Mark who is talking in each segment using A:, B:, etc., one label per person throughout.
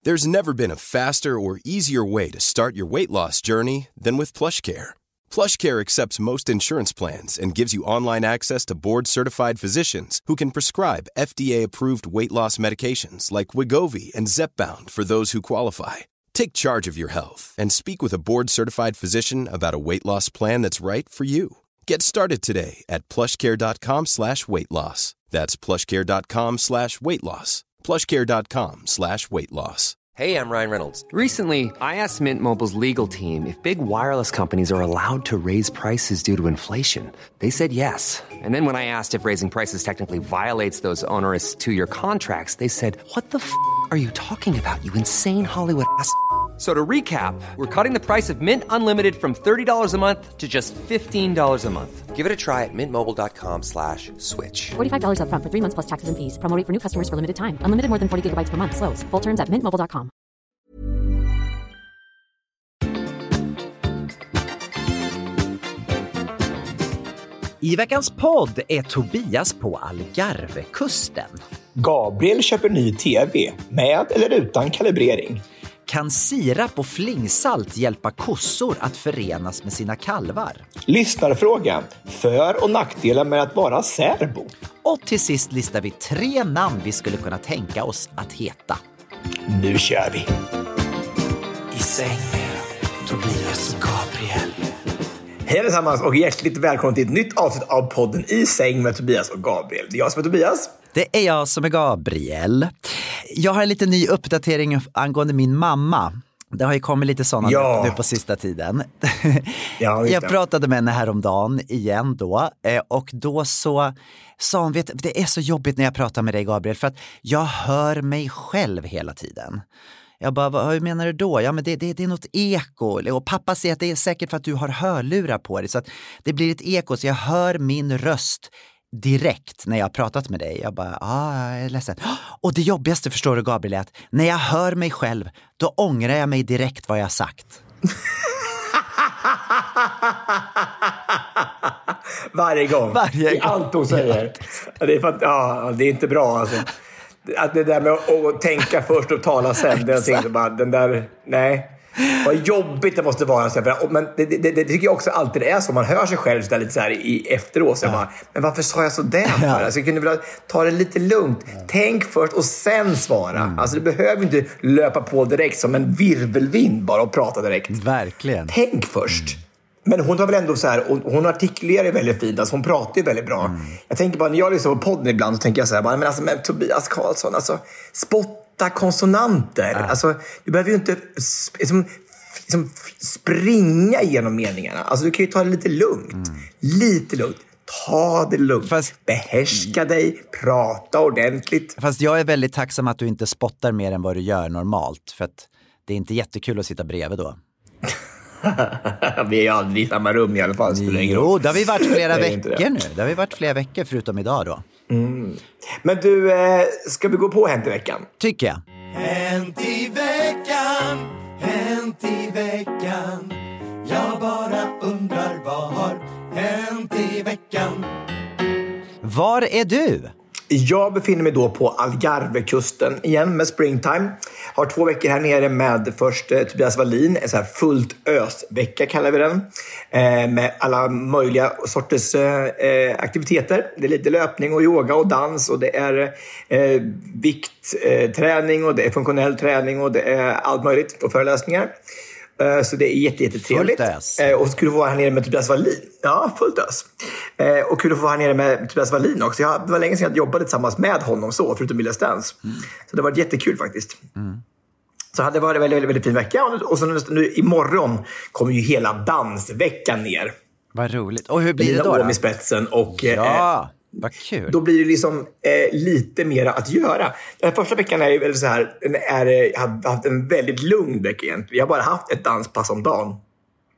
A: There's never been a faster or easier way to start your weight loss journey than with PlushCare. PlushCare accepts most insurance plans and gives you online access to board-certified physicians who can prescribe FDA-approved weight loss medications like Wegovy and Zepbound for those who qualify. Take charge of your health and speak with a board-certified physician about a weight loss plan that's right for you. Get started today at plushcare.com/weightloss. That's plushcare.com/weightloss. plushcare.com/weightloss.
B: Hey, I'm Ryan Reynolds. Recently, I asked Mint Mobile's legal team if big wireless companies are allowed to raise prices due to inflation. They said yes. And then when I asked if raising prices technically violates those onerous two-year contracts, they said, "What the f*** are you talking about, you insane Hollywood ass?" So to recap, we're cutting the price of Mint Unlimited from $30 a month to just $15 a month. Give it a try at mintmobile.com/switch.
C: $45 up front for 3 months plus taxes and fees. Promo rate for new customers for limited time. Unlimited more than 40 gigabytes per month. Slows full terms at mintmobile.com.
D: I veckans podd är Tobias på Algarvekusten.
E: Gabriel köper ny tv, med eller utan kalibrering.
D: Kan sirap och flingsalt hjälpa kossor att förenas med sina kalvar?
E: Lyssnarfråga, för- och nackdelar med att vara särbo.
D: Och till sist listar vi 3 namn vi skulle kunna tänka oss att heta.
E: Nu kör vi!
D: I säng med Tobias och Gabriel.
E: Hej allesammans och hjärtligt välkommen till ett nytt avsnitt av podden I säng med Tobias och Gabriel. Det är jag som är Tobias.
D: Det är jag som är Gabriel. Jag har en lite ny uppdatering angående min mamma. Det har ju kommit lite sådana nu på sista tiden.
E: Ja,
D: jag pratade med henne häromdagen igen då. Och då så sa hon, det är så jobbigt när jag pratar med dig, Gabriel, för att jag hör mig själv hela tiden. Jag bara, vad menar du då? Ja, men det är något eko. Och pappa säger att det är säkert för att du har hörlurar på dig. Så att det blir ett eko, så jag hör min röst direkt när jag har pratat med dig. Jag bara, jag är ledsen. Och det jobbigaste, förstår du, Gabriel, är att när jag hör mig själv, då ångrar jag mig direkt vad jag har sagt.
E: Varje gång. I allt hon säger. Ja, det är för att, det är inte bra alltså. Att det där med att tänka först och tala sen, nej. Vad jobbigt det måste vara. Men det tycker jag också alltid är så. Man hör sig själv så lite så här efteråt. Så bara, men varför sa jag så där för? Alltså, jag kunde vilja ta det lite lugnt. Tänk först och sen svara. Alltså, du behöver inte löpa på direkt som en virvelvind bara och prata direkt.
D: Verkligen.
E: Tänk först. Men hon har väl ändå så här, och hon artikulerar ju väldigt fint, alltså hon pratar ju väldigt bra. Jag tänker bara, när jag lyssnar på podden ibland så tänker jag så här, men alltså med Tobias Karlsson, alltså spotta konsonanter. Alltså, du behöver ju inte springa igenom meningarna. Alltså, du kan ju ta det lite lugnt. Lite lugnt. Ta det lugnt. Behärska dig, prata ordentligt.
D: Fast jag är väldigt tacksam att du inte spottar mer än vad du gör normalt. För att det är inte jättekul att sitta bredvid då.
E: Vi är ju aldrig i samma rum i alla fall.
D: Jo, det har vi varit flera veckor nu. Det har vi varit flera veckor förutom idag då.
E: Men du, ska vi gå på Hänt i veckan?
D: Tycker jag.
F: Hänt i veckan, hänt i veckan. Jag bara undrar, vad har hänt i veckan?
D: Var är du?
E: Jag befinner mig då på Algarvekusten igen med Springtime. Har 2 veckor här nere med först Tobias Wallin, en så här fullt ösvecka kallar vi den. Med alla möjliga sorters aktiviteter. Det är lite löpning och yoga och dans och det är viktträning och det är funktionell träning och det är allt möjligt och föreläsningar. Så det är jättetrevligt. Och så kul att få vara här nere med Tobias Wallin. Ja, fullt ös. Och kul att få vara här nere med Tobias Wallin också. Det var länge sedan jag jobbade tillsammans med honom så, förutom Milla Stans. Så det var jättekul faktiskt. Så det var en väldigt, väldigt fin vecka. Och så nu imorgon kommer ju hela dansveckan ner.
D: Vad roligt. Och hur blir det då?
E: Med spetsen och...
D: vad kul.
E: Då blir det liksom lite mer att göra. Den här första veckan är ju väldigt så här, jag har haft en väldigt lugn vecka egentligen. Jag har bara haft ett danspass om dagen.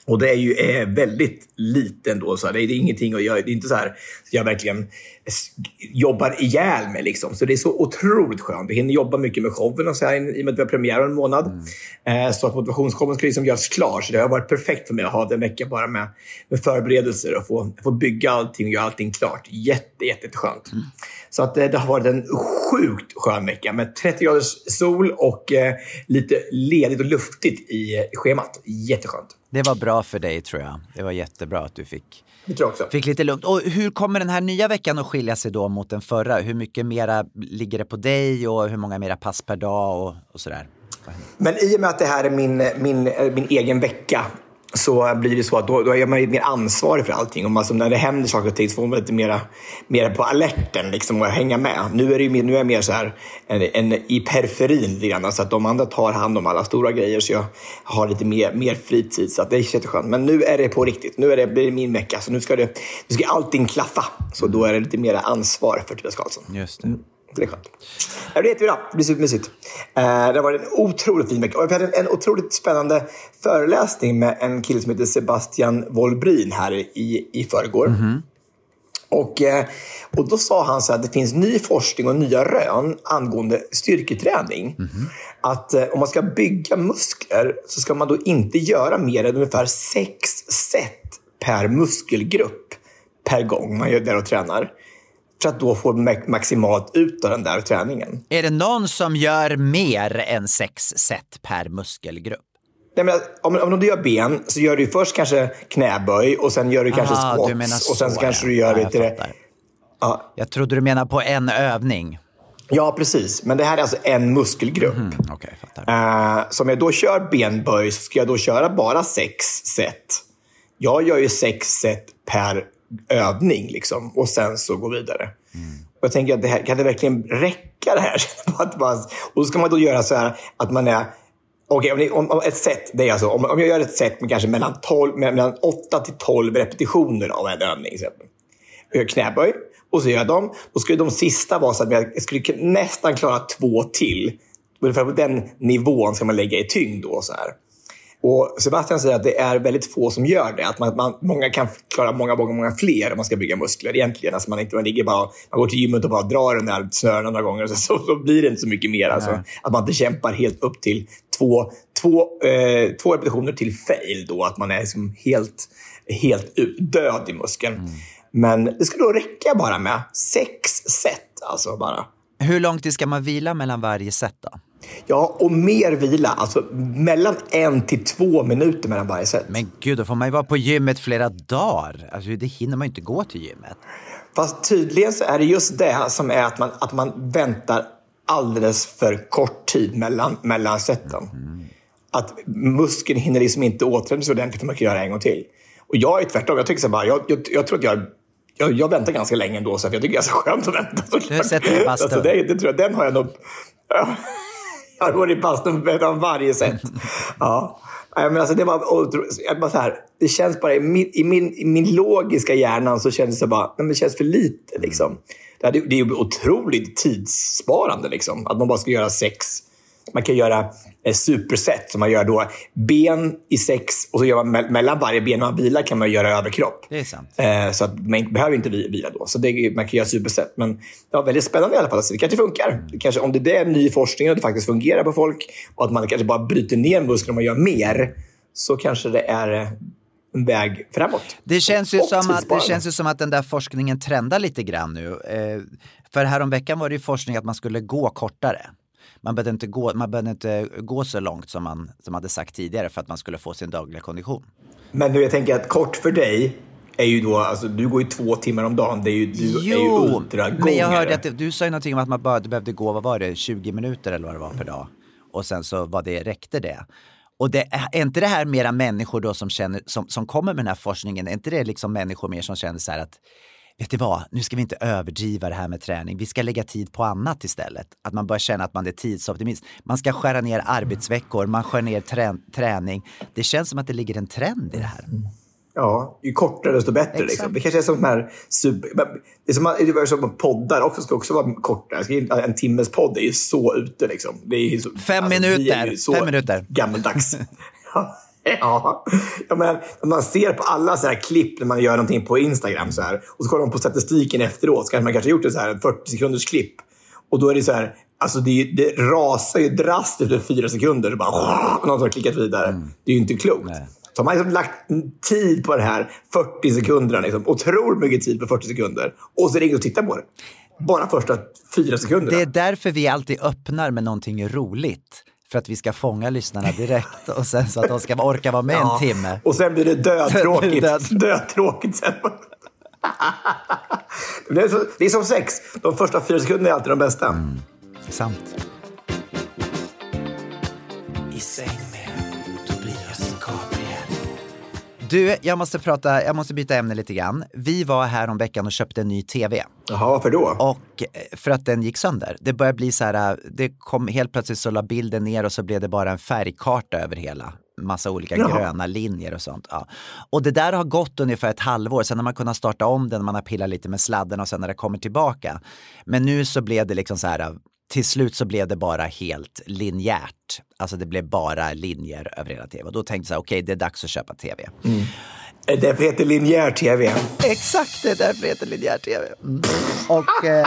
E: Och det är ju väldigt lite ändå. Så det är ingenting att göra. Det är inte så här jag verkligen jobbar ihjäl mig. Liksom. Så det är så otroligt skönt. Vi hinner jobba mycket med showen och så här, i och med att vi har premiär en månad. Så att motivationsshowen ska liksom göras klar. Så det har varit perfekt för mig att ha en vecka bara med förberedelser och få bygga allting och göra allting klart. Jätteskönt. Så att det har varit en sjukt skön vecka med 30 graders sol och lite ledigt och luftigt i schemat. Jätteskönt.
D: Det var bra för dig, tror jag. Det var jättebra att du fick lite lugnt. Och hur kommer den här nya veckan att skilja sig då mot den förra? Hur mycket mera ligger det på dig och hur många mera pass per dag och sådär?
E: Men i och med att det här är min egen vecka så blir det så att då är man mer ansvarig för allting. Och när det händer saker och ting så får man lite mer på alerten liksom, och hänga med. Nu är jag mer så här i periferin lite grann, så att de andra tar hand om alla stora grejer, så jag har lite mer fritid, så att det är jätteskönt. Men nu är det på riktigt. Nu blir det min vecka, så nu ska allting klaffa. Så då är det lite mer ansvar för Tobias Karlsson.
D: Just det.
E: Det är skönt. Det vet vi då. Det blir supermysigt. Det har varit en otroligt fin vecka. Och vi hade en otroligt spännande föreläsning med en kille som heter Sebastian Wolbrin här i förrgår. Och då sa han så att det finns ny forskning och nya rön angående styrketräning. Att om man ska bygga muskler så ska man då inte göra mer än ungefär 6 set per muskelgrupp per gång man gör det och tränar. För att då få maximalt ut av den där träningen.
D: Är det någon som gör mer än 6 set per muskelgrupp?
E: Nej, men om du gör ben så gör du först kanske knäböj och sen gör du kanske squats och sen så kanske du gör det till det. Ja.
D: Jag trodde du menar på en övning.
E: Ja, precis. Men det här är alltså en muskelgrupp.
D: Okej, fattar.
E: Så om jag då kör benböj så ska jag då köra bara 6 set. Jag gör ju 6 set per övning liksom, och sen så gå vidare. Och jag tänker att det här, kan det verkligen räcka det här? Och då ska man då göra så här att man är om ett set, det är alltså om jag gör ett set med kanske mellan 8 till 12 repetitioner av en övning exempel. Jag gör knäböj och så gör jag dem. Då skulle de sista vara så att jag skulle nästan klara 2 till. Ungefär på den nivån ska man lägga i tyngd då så här. Och Sebastian säger att det är väldigt få som gör det. Att många kan klara många fler om man ska bygga muskler egentligen. Alltså man går till gymmet och bara drar den där snören några gånger. Så blir det inte så mycket mer. Alltså, att man inte kämpar helt upp till två repetitioner till fail då. Att man är liksom helt död i muskeln. Men det skulle då räcka bara med 6 set. Alltså bara.
D: Hur lång tid ska man vila mellan varje set då?
E: Ja, och mer vila. Alltså mellan 1 till 2 minuter mellan varje set.
D: Men gud, då får man ju vara på gymmet flera dagar. Alltså det hinner man ju inte gå till gymmet.
E: Fast tydligen så är det just det som är att man väntar alldeles för kort tid mellan seten. Att muskeln hinner liksom inte återhämta sig ordentligt för man kan göra en gång till. Och jag är tvärtom. Jag tycker så bara, jag tror att jag väntar ganska länge ändå, så jag tycker det är ganska skönt att vänta.
D: Du har sett det i bastun.
E: Alltså, det tror jag, den har jag nog... Jag går i bastun av varje sätt. Ja. Men alltså det var så här, det känns bara i min logiska hjärnan så känns det bara, men det känns för lite liksom. Det är ju otroligt tidssparande liksom, att man bara ska göra 6. Man kan göra superset som man gör då ben i 6 och så gör man mellan varje ben man vilar kan man göra överkropp.
D: Det är sant.
E: Så att man behöver inte vila då. Så man kan göra superset. Men det var väldigt spännande i alla fall. Så det kanske funkar. Det kanske, om det är ny forskning och det faktiskt fungerar på folk och att man kanske bara bryter ner muskler och man gör mer, så kanske det är en väg framåt.
D: Det känns ju som att den där forskningen trendar lite grann nu. För häromveckan var det ju forskning att man skulle gå kortare. Man behövde inte gå så långt som hade sagt tidigare för att man skulle få sin dagliga kondition. Men
E: nu jag tänker att kort för dig är ju då, alltså du går ju 2 timmar om dagen, du är ju ultragångare.
D: Men jag hörde att du sa ju någonting om att man bara behövde gå, vad var det, 20 minuter eller vad det var per dag. Och sen så räckte det. Och är inte det här mera människor då som kommer med den här forskningen, är inte det liksom människor mer som känner så här att vet du vad, nu ska vi inte överdriva det här med träning. Vi ska lägga tid på annat istället. Att man börjar känna att man är tidsoptimist. Man ska skära ner arbetsveckor, man skär ner träning. Det känns som att det ligger en trend i det här.
E: Ja, ju kortare desto bättre. Liksom. Det kanske är som här det är som poddar ska också vara kortare. En timmes podd är ju så ute liksom. Det är så,
D: 5 minuter. 5 minuter.
E: Gammaldags. Ja, men man ser på alla så här klipp när man gör någonting på Instagram så här, och så kollar man på statistiken efteråt, så kanske man gjort ett så här 40 sekunders klipp, och då är det så här, alltså det rasar ju drastiskt efter 4 sekunder, så bara och någon har klickat vidare. Det är ju inte klokt. Nej. Så man har liksom lagt tid på det här 40 sekunderna liksom, och tror mycket tid på 40 sekunder, och så är det ingen att titta på det. Bara första 4 sekunderna.
D: Det är därför vi alltid öppnar med någonting roligt. För att vi ska fånga lyssnarna direkt. Och sen så att de ska orka vara med en timme.
E: Och sen blir det dödtråkigt sen. Det är som sex. De första 4 sekunderna är alltid de bästa.
D: Sant.
F: I säng med Tobias Gabriel.
D: Du, jag måste byta ämne lite grann. Vi var här om veckan och köpte en ny tv.
E: Jaha, varför då?
D: Och för att den gick sönder. Det började bli så här, det kom helt plötsligt, så la bilden ner och så blev det bara en färgkarta över hela. Massa olika gröna linjer och sånt. Ja. Och det där har gått ungefär ett halvår. Sen har man kunnat starta om den, man har pillat lite med sladden och sen när det kommer tillbaka. Men nu så blev det liksom så här, till slut så blev det bara helt linjärt. Alltså det blev bara linjer över hela tv. Och då tänkte jag så här, okej, det är dags att köpa tv.
E: Det därför heter linjär tv.
D: Exakt, det är därför heter linjär tv. Och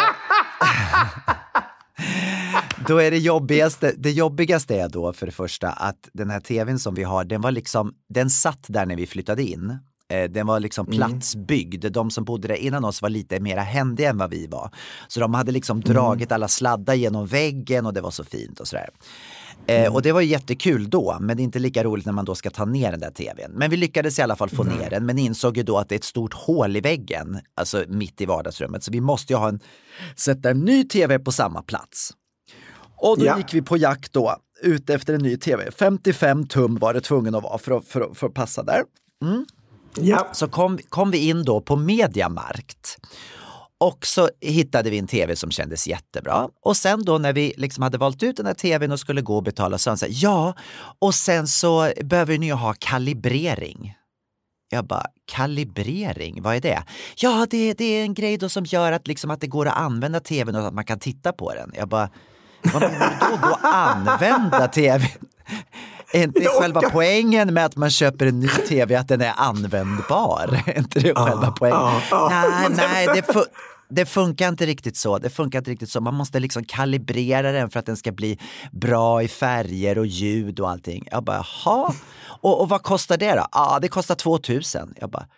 D: då är det jobbigaste är då för det första att den här tvn som vi har, den satt där när vi flyttade in. Den var liksom platsbyggd. De som bodde där innan oss var lite mer händiga än vad vi var. Så de hade liksom dragit alla sladdar genom väggen och det var så fint och sådär. Och det var jättekul då, men det är inte lika roligt när man då ska ta ner den där tvn. Men vi lyckades i alla fall få ner den, men insåg ju då att det är ett stort hål i väggen, alltså mitt i vardagsrummet. Så vi måste ju sätta en ny tv på samma plats. Och då gick vi på jakt då, ute efter en ny tv. 55 tum var det tvungen att vara för att passa där. Ja. Så kom vi in då på Mediamarkt. Och så hittade vi en tv som kändes jättebra. Och sen då när vi liksom hade valt ut den här tvn och skulle gå och betala, så sa ja, och sen så behöver ni ju ha kalibrering. Jag bara, kalibrering, vad är det? Ja, det är en grej då som gör att, liksom, att det går att använda tvn och att man kan titta på den. Jag bara, vad menar du då använda tvn? Är inte själva poängen med att man köper en ny tv att den är användbar? Är inte det själva poängen? Nej, det funkar inte riktigt så. Man måste liksom kalibrera den för att den ska bli bra i färger och ljud och allting. Jag bara, jaha. Och vad kostar det då? Ja, det kostar 2000. Jag bara,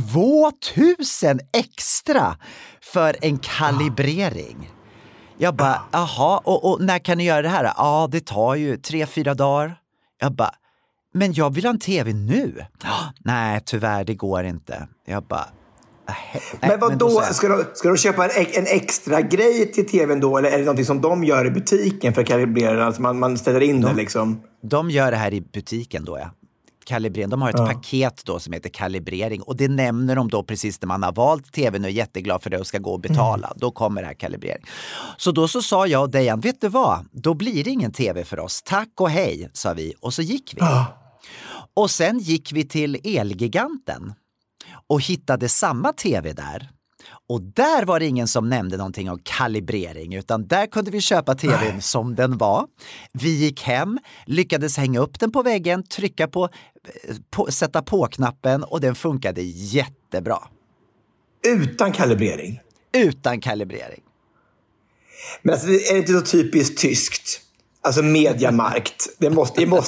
D: 2000 extra för en kalibrering? Jag bara, jaha. Och när kan ni göra det här? Ja, det tar ju 3-4 dagar. Jag bara, men jag vill ha en tv nu. Nej, tyvärr, det går inte. Jag bara,
E: men vad då? Ska de köpa en extra grej till tvn då? Eller är det någonting som de gör i butiken för att kalibrera? Alltså man ställer in det liksom.
D: De gör det här i butiken då, ja. Kalibrering. De har ett paket då som heter kalibrering. Och det nämner de då precis när man har valt tvn och är jätteglad för det och ska gå och betala. Då kommer det här kalibrering. Så då så sa jag och Dejan, vet du vad? Då blir det ingen tv för oss. Tack och hej, sa vi. Och så gick vi. Och sen gick vi till Elgiganten och hittade samma tv där. Och där var det ingen som nämnde någonting om kalibrering, utan där kunde vi köpa tvn som den var. Vi gick hem, lyckades hänga upp den på väggen, trycka på sätta på-knappen och den funkade jättebra.
E: Utan kalibrering?
D: Utan kalibrering.
E: Men alltså, är det inte så typiskt tyskt? Alltså Mediamarkt. Det måste ju vara...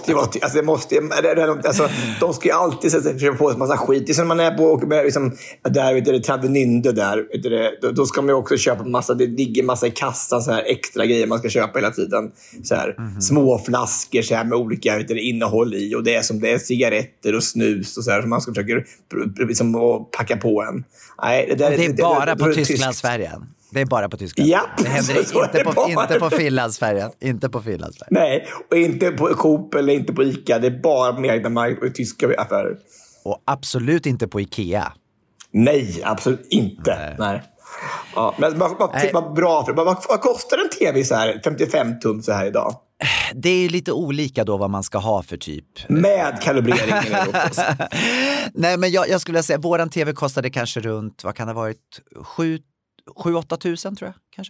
E: Alltså, de ska ju alltid köpa på en massa skit. Det är som man är på liksom, där, vet du, Travemünde där. Då ska man ju också köpa massa... Det ligger massa i kassan så här extra grejer man ska köpa hela tiden. Så här, små flaskor så här, med olika, vet du, innehåll i. Och det är cigaretter och snus och så här. Som man ska försöka liksom, packa på en. Nej,
D: det är bara på Tysklandsfärgen. Det är bara på Tyskland.
E: Ja,
D: det händer inte på Finlandsfärjan. Inte på Finlandsfärjan.
E: Nej, och inte på Coop eller inte på Ica. Det är bara på Mediamarkt och tyska affärer.
D: Och absolut inte på Ikea.
E: Nej, absolut inte. Nej. Ja, men vad bra. Vad kostar en tv så här 55 tum så här idag?
D: Det är lite olika då vad man ska ha för typ.
E: Med kalibreringen.
D: Nej, men jag skulle säga våran tv kostade kanske runt, vad kan det ha varit, 7-8 tusen tror jag kanske.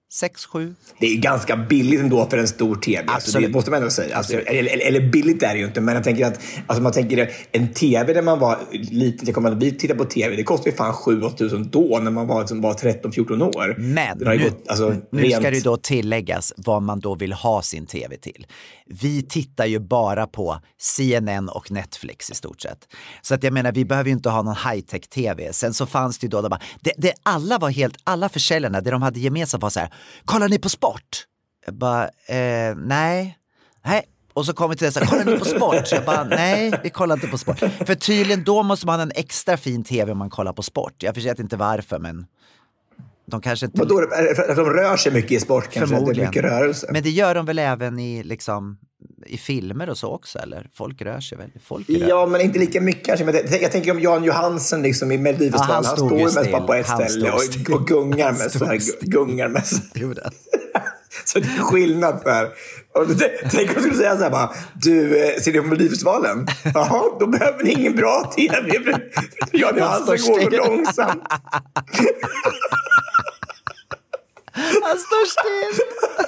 D: 6-7.
E: Det är ju ganska billigt ändå för en stor tv. Alltså, det måste man ändå säga. Alltså, eller billigt är det ju inte. Men jag tänker att man tänker en tv när man var liten. Jag kommer att vi tittar på tv. Det kostade ju fan 7-8 000 då när man var 13-14 år.
D: Men nu ska det då tilläggas vad man då vill ha sin tv till. Vi tittar ju bara på CNN och Netflix i stort sett. Så att jag menar, vi behöver ju inte ha någon high-tech-tv. Sen så fanns det ju då alla försäljarna, det de hade gemensamt var så här: kollar ni på sport? Jag bara, nej. Och så kommer vi till det så här: kollar ni på sport? Jag bara, nej, vi kollar inte på sport. För tydligen då måste man ha en extra fin tv om man kollar på sport. Jag förstår inte varför, men de kanske inte...
E: Då, de rör sig mycket i sport kanske, det är mycket rörelse.
D: Men det gör de väl även i filmer och så också, eller? Folk rör sig väl?
E: Ja, men inte lika mycket kanske. Men jag tänker om Jan Johansen liksom i Melodifestivalen. Han står ju mest bara på ett ställe och gungar med sig. Så det är skillnad för. Tänk om du skulle säga så här bara: du, ser du på Melodifestivalen? Jaha, då behöver ni ingen bra tv. Jan Johansen går långsamt.
D: Han står still.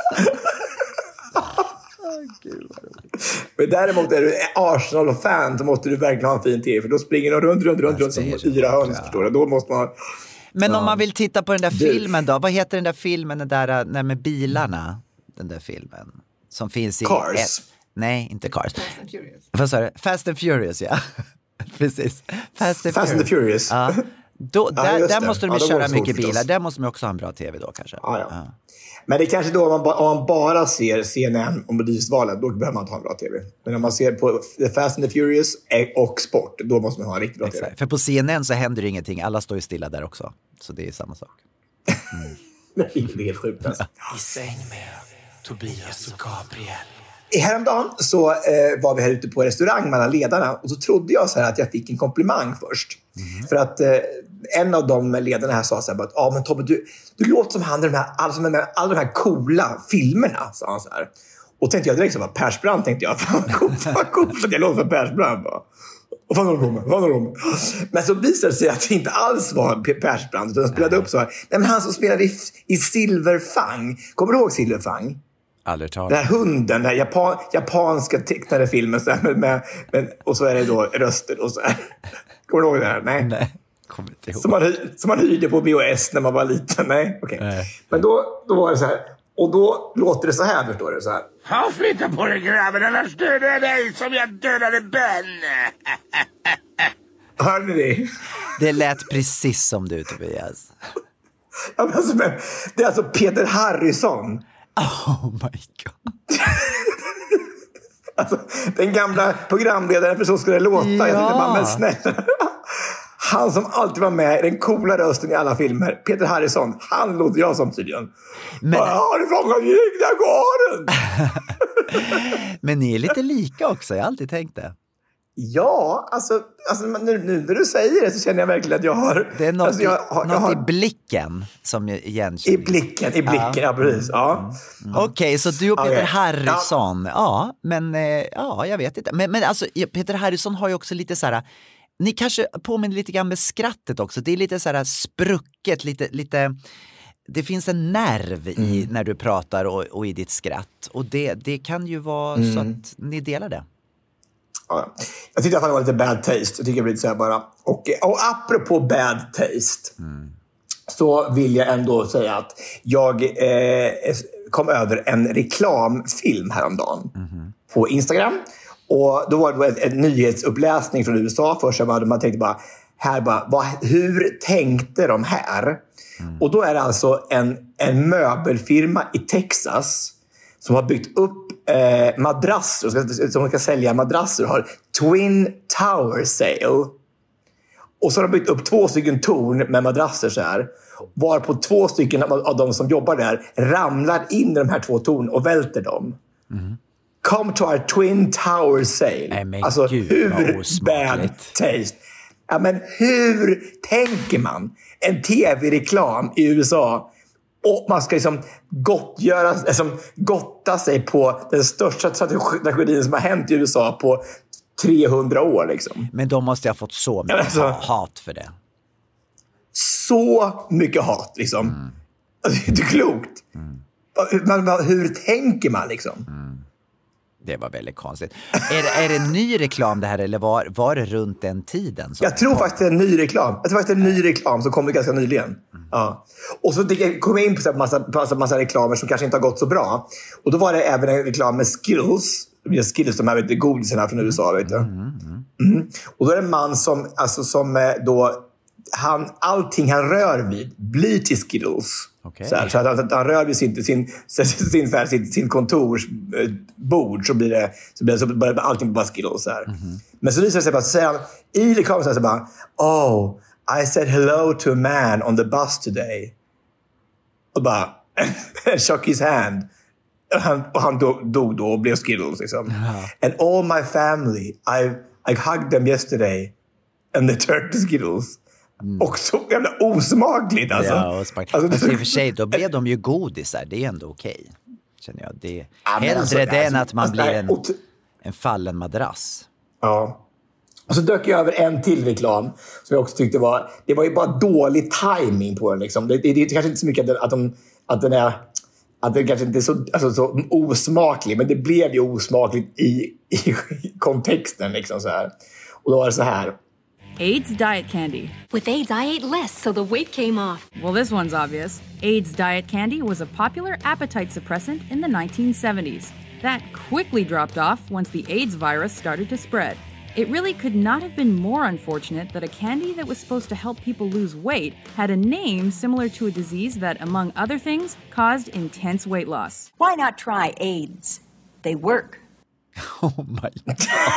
D: Gud,
E: men däremot är du Arsenal-fan, så måste du verkligen ha en fin tv. För då springer de runt som yra höns, förstår du? Då måste man...
D: Men om man vill titta på den där filmen då, vad heter den där filmen, den där med bilarna? Den där filmen som finns i...
E: Cars?
D: Nej, inte Cars. Fast and Furious. Vad sa du? Fast and Furious, ja. Precis. Fast and the Furious. Ja. Där måste de köra mycket bilar. Där måste man också ha en bra tv då kanske.
E: Ja. Men det är kanske då om man bara ser CNN och Melodifestivalen, då behöver man inte ha en bra tv. Men om man ser på The Fast and the Furious och sport, då måste man ha en riktigt bra tv.
D: För på CNN så händer det ingenting. Alla står ju stilla där också. Så det är samma sak.
E: Det är helt sjukt alltså.
F: I säng med Tobias och Gabriel.
E: Häromdagen så var vi här ute på restaurang mellan ledarna, och så trodde jag så här att jag fick en komplimang först. För att en av de ledarna här sa så här att men Tobbe, du låter som han i alla de här coola filmerna, sa han så här. Och tänkte jag direkt så här, Persbrandt, tänkte jag. Fan vad coolt att jag låter som Persbrandt. Och vad har de? Men så visade det sig att det inte alls var Persbrandt, utan de spelade upp så här. Nej, men han som spelade i Silverfang. Kommer du ihåg Silverfang?
D: Aldrig talat.
E: Den här hunden, den här japanska tecknade filmen så här, med, och så är det då röster och så här. Kommer du ihåg det här? Nej.
D: Kommer inte ihåg.
E: Som man hyrde på VHS när man var liten. Nej, okej. Okay. Men då var det så här. Och då låter det så här, förstår du? Så här.
F: Han flyttar på dig, grabben, annars dödar jag dig som jag dödade Ben.
E: Hörde ni det?
D: Det lät precis som du, Tobias.
E: Ja, alltså, det är alltså Peter Harrison.
D: Oh my god.
E: Alltså, den gamla programledaren för Så ska det låta.
D: Ja.
E: Jag tänkte bara, men snälla. Han som alltid var med, den coola rösten i alla filmer. Peter Harrison, han låter jag som tydligen. Men har du fångat garen?
D: Men ni är lite lika också, jag har alltid tänkt det.
E: Ja, alltså nu när du säger det så känner jag verkligen att jag har...
D: Det är något,
E: alltså, jag har
D: i blicken som igen.
E: I blicken, ja precis. Ja.
D: Okej, så du och Peter Harrison. Ja, men jag vet inte. Men alltså, Peter Harrison har ju också lite så här... Ni kanske påminner lite grann med skrattet också. Det är lite så här sprucket, lite det finns en nerv i när du pratar och i ditt skratt. Och det kan ju vara så att ni delar det.
E: Ja. Jag tyckte att han var lite bad taste. Jag tycker det blir så här bara. Och apropå bad taste så vill jag ändå säga att jag kom över en reklamfilm häromdagen på Instagram. Och då var det en nyhetsuppläsning från USA först. Man tänkte bara, hur tänkte de här? Och då är det alltså en möbelfirma i Texas som har byggt upp madrasser, som ska sälja madrasser, har Twin Tower Sale. Och så har de byggt upp 2 stycken torn med madrasser så här. Varpå 2 stycken av de som jobbar där ramlar in i de här 2 torn och välter dem. Come to our Twin Tower Sale.
D: Nej, men
E: alltså
D: Gud,
E: hur bad taste. Ja, men hur tänker man? En tv-reklam i USA och man ska liksom gotta sig på den största tragedin som har hänt i USA på 300 år liksom.
D: Men de måste ha fått så mycket hat för det.
E: Så mycket hat liksom. Alltså, det är inte klokt. Hur tänker man liksom?
D: Det var väldigt konstigt. Är det ny reklam det här eller var det runt den tiden?
E: Jag tror faktiskt det är en ny reklam. Jag tror faktiskt det är en ny reklam som kom ganska nyligen. Ja. Och så kom jag in på massa reklamer som kanske inte har gått så bra. Och då var det även en reklam med Skittles. Skittles, de här godisarna från USA, vet du. Och då är det en man som då allting han rör vid blir till Skittles. Okay. Så att han rör vid sin kontorsbord så börjar allting bara Skittles. Men så visar det sig bara, så säger han i reklamen så bara, oh, I said hello to a man on the bus today. Och bara shook his hand. Och han dog då och blev Skittles liksom. And all my family, I hugged them yesterday and they turned to Skittles. Och så jävla osmakligt alltså.
D: Ja, alltså i och för sig, då blev de ju godisar. Det är ändå okej, känner jag. Det är hellre det än att man blir en fallen madrass. Ja.
E: Och så dök jag över en till reklam som jag också tyckte det var ju bara dålig timing på den liksom. Det är kanske inte så mycket att den kanske inte är så osmaklig, men det blev ju osmakligt i kontexten liksom så här. Och då var det så här:
G: AIDS diet candy.
H: With AIDS, I ate less, so the weight came off.
G: Well, this one's obvious. AIDS diet candy was a popular appetite suppressant in the 1970s. That quickly dropped off once the AIDS virus started to spread. It really could not have been more unfortunate that a candy that was supposed to help people lose weight had a name similar to a disease that, among other things, caused intense weight loss.
I: Why not try AIDS? They work.
D: Oh my God.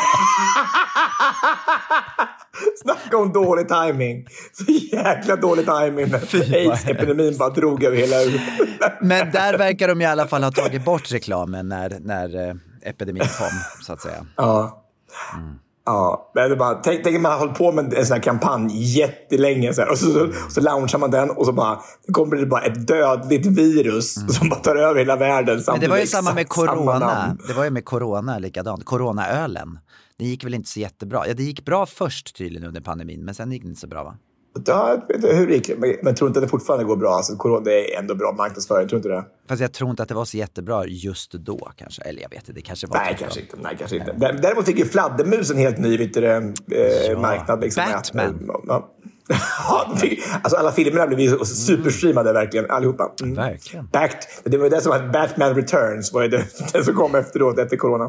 E: Snacka om dålig timing. Så jäkla dålig timing. AIDS-epidemin bara drog över hela
D: Men där verkar de i alla fall ha tagit bort reklamen när epidemin kom, så att säga.
E: Ja. Ja, men det bara, tänk man har hållit på med en sån här kampanj jättelänge så här, och så launchar man den och så bara kommer det bara ett dödligt virus som bara tar över hela världen.
D: Men det var ju samma med corona. Det var ju med corona likadant. Coronaölen. Det gick väl inte så jättebra. Ja, det gick bra först tydligen under pandemin, men sen gick det inte så bra, va?
E: Ja, jag vet inte hur det gick, men tror inte att det fortfarande går bra. Alltså, corona är ändå bra marknadsföring, tror inte det?
D: Fast jag tror inte att det var så jättebra just då kanske. Eller jag vet inte, det kanske var...
E: Nej, kanske inte. Däremot fick ju fladdermus en helt ny marknad. Liksom,
D: Batman.
E: Alltså alla filmerna blev ju superstreamade verkligen, allihopa.
D: Verkligen.
E: Det var det som var Batman Returns, var det som kom efteråt, efter corona.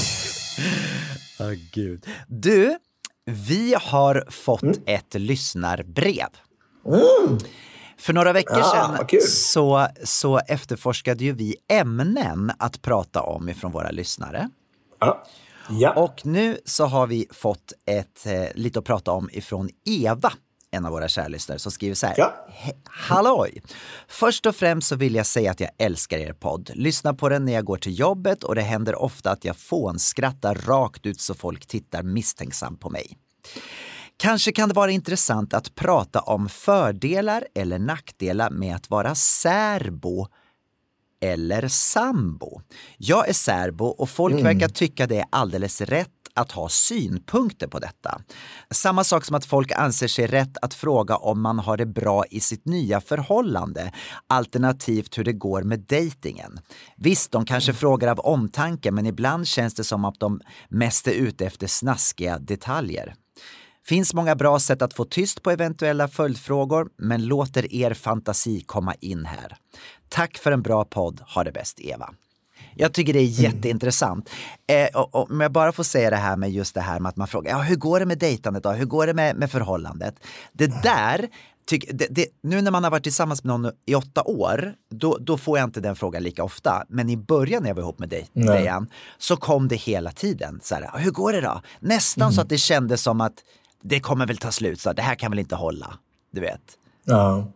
D: Gud. Du... Vi har fått ett lyssnarbrev. För några veckor sedan så efterforskade ju vi ämnen att prata om ifrån våra lyssnare. Ja. Och nu så har vi fått lite att prata om ifrån Eva, en av våra kärlyssnare, som skriver så här. Ja. Halloj! Först och främst så vill jag säga att jag älskar er podd. Lyssna på den när jag går till jobbet och det händer ofta att jag fånskrattar rakt ut så folk tittar misstänksamt på mig. Kanske kan det vara intressant att prata om fördelar eller nackdelar med att vara särbo eller sambo. Jag är särbo och folk verkar tycka det är alldeles rätt att ha synpunkter på detta. Samma sak som att folk anser sig rätt att fråga om man har det bra i sitt nya förhållande, alternativt hur det går med dejtingen. Visst, de kanske frågar av omtanke, men ibland känns det som att de mest är ute efter snaskiga detaljer. Finns många bra sätt att få tyst på eventuella följdfrågor, men låter er fantasi komma in här. Tack för en bra podd. Ha det bäst, Eva. Jag tycker det är jätteintressant. Om jag bara får säga det här med just det här med att man frågar, hur går det med dejtandet då? Hur går det med förhållandet? Det där, nu när man har varit tillsammans med någon i 8 år, då får jag inte den frågan lika ofta. Men i början när jag var ihop med Dejan så kom det hela tiden. Så här, hur går det då? Nästan så att det kändes som att det kommer väl ta slut. Så det här kan väl inte hålla, du vet. Ja.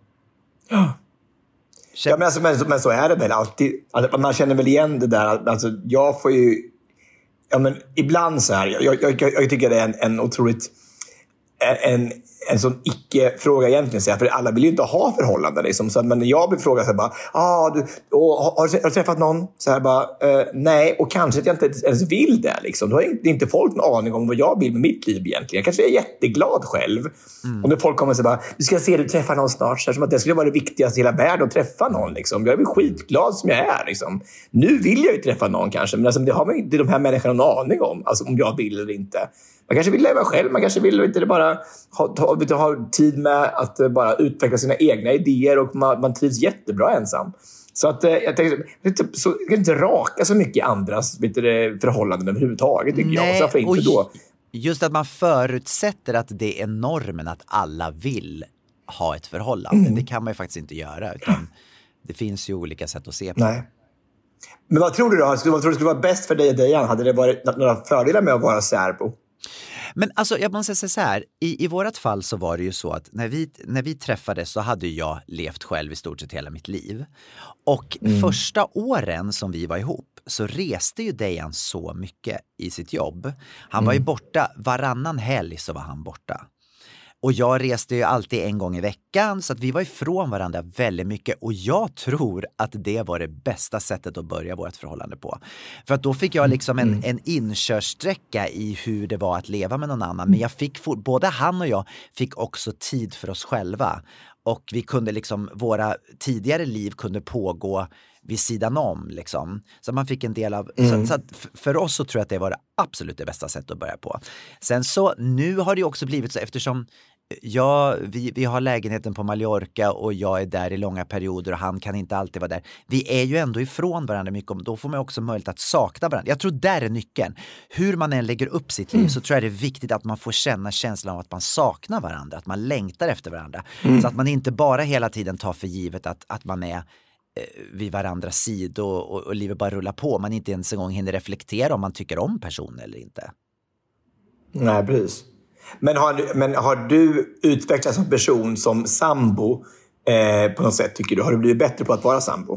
E: Ja, men så är det väl alltid. Alltså, man känner väl igen det där. Alltså, jag får ju... Ja, men ibland så här... Jag tycker det är en otroligt... en sån icke-fråga egentligen. För alla vill ju inte ha förhållanden. Liksom. Så men när jag blir frågad så här bara, har du träffat någon? Så här bara, nej. Och kanske att jag inte ens vill det. Liksom. Då har inte folk någon aning om vad jag vill med mitt liv egentligen. Jag kanske är jätteglad själv. Och när folk kommer och säger bara, du ska se du träffar någon snart. Så här, som att det skulle vara det viktigaste i hela världen att träffa någon. Liksom. Jag är väl skitglad som jag är. Liksom. Nu vill jag ju träffa någon kanske. Men alltså, det har man inte de här människorna någon aning om. Alltså om jag vill eller inte. Man kanske vill leva själv, man kanske vill inte bara ha tid med att bara utveckla sina egna idéer och man trivs jättebra ensam. Så att jag tänkte, jag kan inte raka så mycket i andras förhållanden överhuvudtaget tycker jag. Så inte då.
D: Just att man förutsätter att det är normen att alla vill ha ett förhållande. Det kan man ju faktiskt inte göra, utan det finns ju olika sätt att se på.
E: Nej. Men vad tror du då? Vad tror du skulle vara bäst för dig och Dejan? Hade det varit några fördelar med att vara särbo?
D: Men alltså jag måste säga så här, i vårat fall så var det ju så att när vi träffades så hade jag levt själv i stort sett hela mitt liv. Och första åren som vi var ihop så reste ju Dejan så mycket i sitt jobb. Han var ju borta, varannan helg så var han borta. Och jag reste ju alltid en gång i veckan så att vi var ifrån varandra väldigt mycket. Och jag tror att det var det bästa sättet att börja vårt förhållande på. För att då fick jag liksom en inkörsträcka i hur det var att leva med någon annan. Men jag fick, både han och jag fick också tid för oss själva. Och vi kunde liksom, våra tidigare liv kunde pågå vid sidan om liksom. Så man fick en del av, så att för oss så tror jag att det var det absolut det bästa sättet att börja på. Sen så, nu har det också blivit så eftersom vi har lägenheten på Mallorca och jag är där i långa perioder och han kan inte alltid vara där. Vi är ju ändå ifrån varandra mycket och då får man också möjlighet att sakna varandra. Jag tror där är nyckeln. Hur man än lägger upp sitt liv så tror jag det är viktigt att man får känna känslan av att man saknar varandra, att man längtar efter varandra. Så att man inte bara hela tiden tar för givet att man är vid varandras sidor och livet bara rullar på. Man inte ens en gång hinner reflektera om man tycker om personen eller inte.
E: Nej, precis. Men har du utvecklats som person som sambo på något sätt tycker du? Har du blivit bättre på att vara sambo?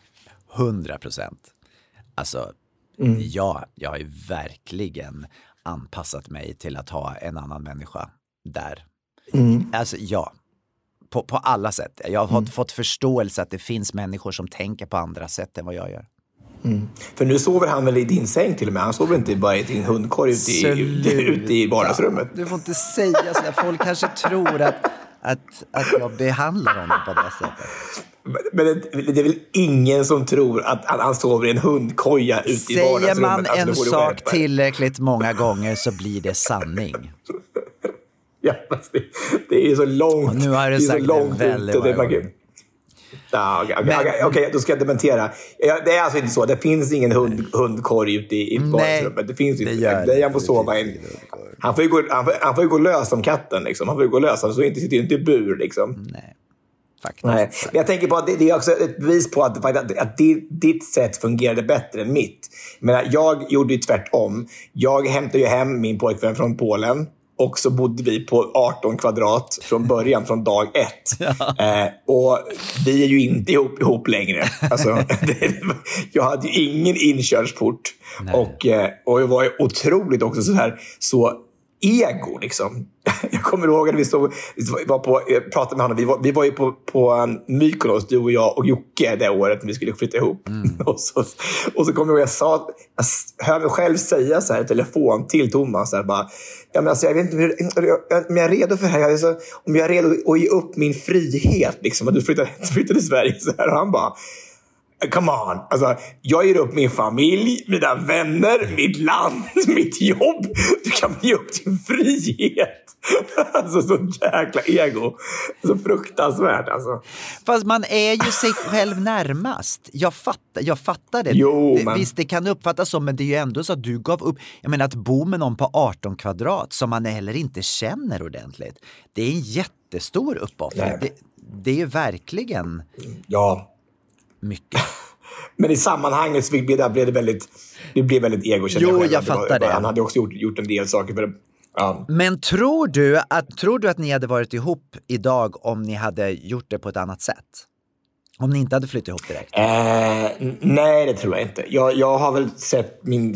D: 100%. Alltså, ja, jag har ju verkligen anpassat mig till att ha en annan människa där. Alltså, ja. På alla sätt. Jag har fått förståelse att det finns människor som tänker på andra sätt än vad jag gör.
E: För nu sover han väl i din säng till och med. Han sover inte bara i din hundkorg ute i vardagsrummet.
D: Du får inte säga så där. Folk kanske tror att jag behandlar honom på det sättet.
E: Men det är väl ingen som tror att han sover i en hundkoja ute i vardagsrummet.
D: Säger man en sak tillräckligt många gånger så blir det sanning.
E: Ja, det är så långt. Och
D: nu har du sagt det väldigt många gånger.
E: Okej, då ska jag dementera. Det är alltså inte så. Det finns ingen hundkorg ute i vardagsrummet. Det finns inte. Det han får sova in. Han får ju gå lös om katten. Liksom. Han får ju gå lös. Han sitter ju inte i bur. Liksom.
D: Nej, faktiskt.
E: Nej. Men jag tänker på att det är också ett bevis på att ditt sätt fungerade bättre än mitt. Men jag gjorde ju tvärtom. Jag hämtade ju hem min pojkvän från Polen. Och så bodde vi på 18 kvadrat från början, från dag 1. Och vi är ju inte ihop längre. Alltså, jag hade ju ingen inkörsport. Och jag var ju otroligt också så ego liksom. Jag kommer ihåg att jag pratade med honom. Vi var ju på Mykonos, du och jag och Jocke det året när vi skulle flytta ihop. Och så kommer jag ihåg jag hör mig själv säga så här i telefon till Thomas så här, bara, ja, men alltså, jag vet inte om jag är redo för det här. Alltså, om jag är redo att ge upp min frihet liksom, att du flyttade till Sverige så här. Och han bara, come on, alltså, jag ger upp min familj, mina vänner, mitt land, mitt jobb. Du kan ge upp din frihet. Alltså så jäkla ego. Så fruktansvärt alltså.
D: Fast man är ju sig själv närmast. Jag fattar det.
E: Jo,
D: visst, det kan uppfattas som, men det är ju ändå så att du gav upp. Jag menar att bo med någon på 18 kvadrat som man heller inte känner ordentligt. Det är en jättestor uppoffring. Det är ju verkligen...
E: Ja.
D: Mycket.
E: Men i sammanhanget så blev det väldigt ego.
D: Jo, jag fattar det.
E: Han hade också gjort en del saker för det. Ja.
D: Men tror du att ni hade varit ihop idag om ni hade gjort det på ett annat sätt? Om ni inte hade flyttat ihop direkt?
E: Nej, det tror jag inte. Jag har väl sett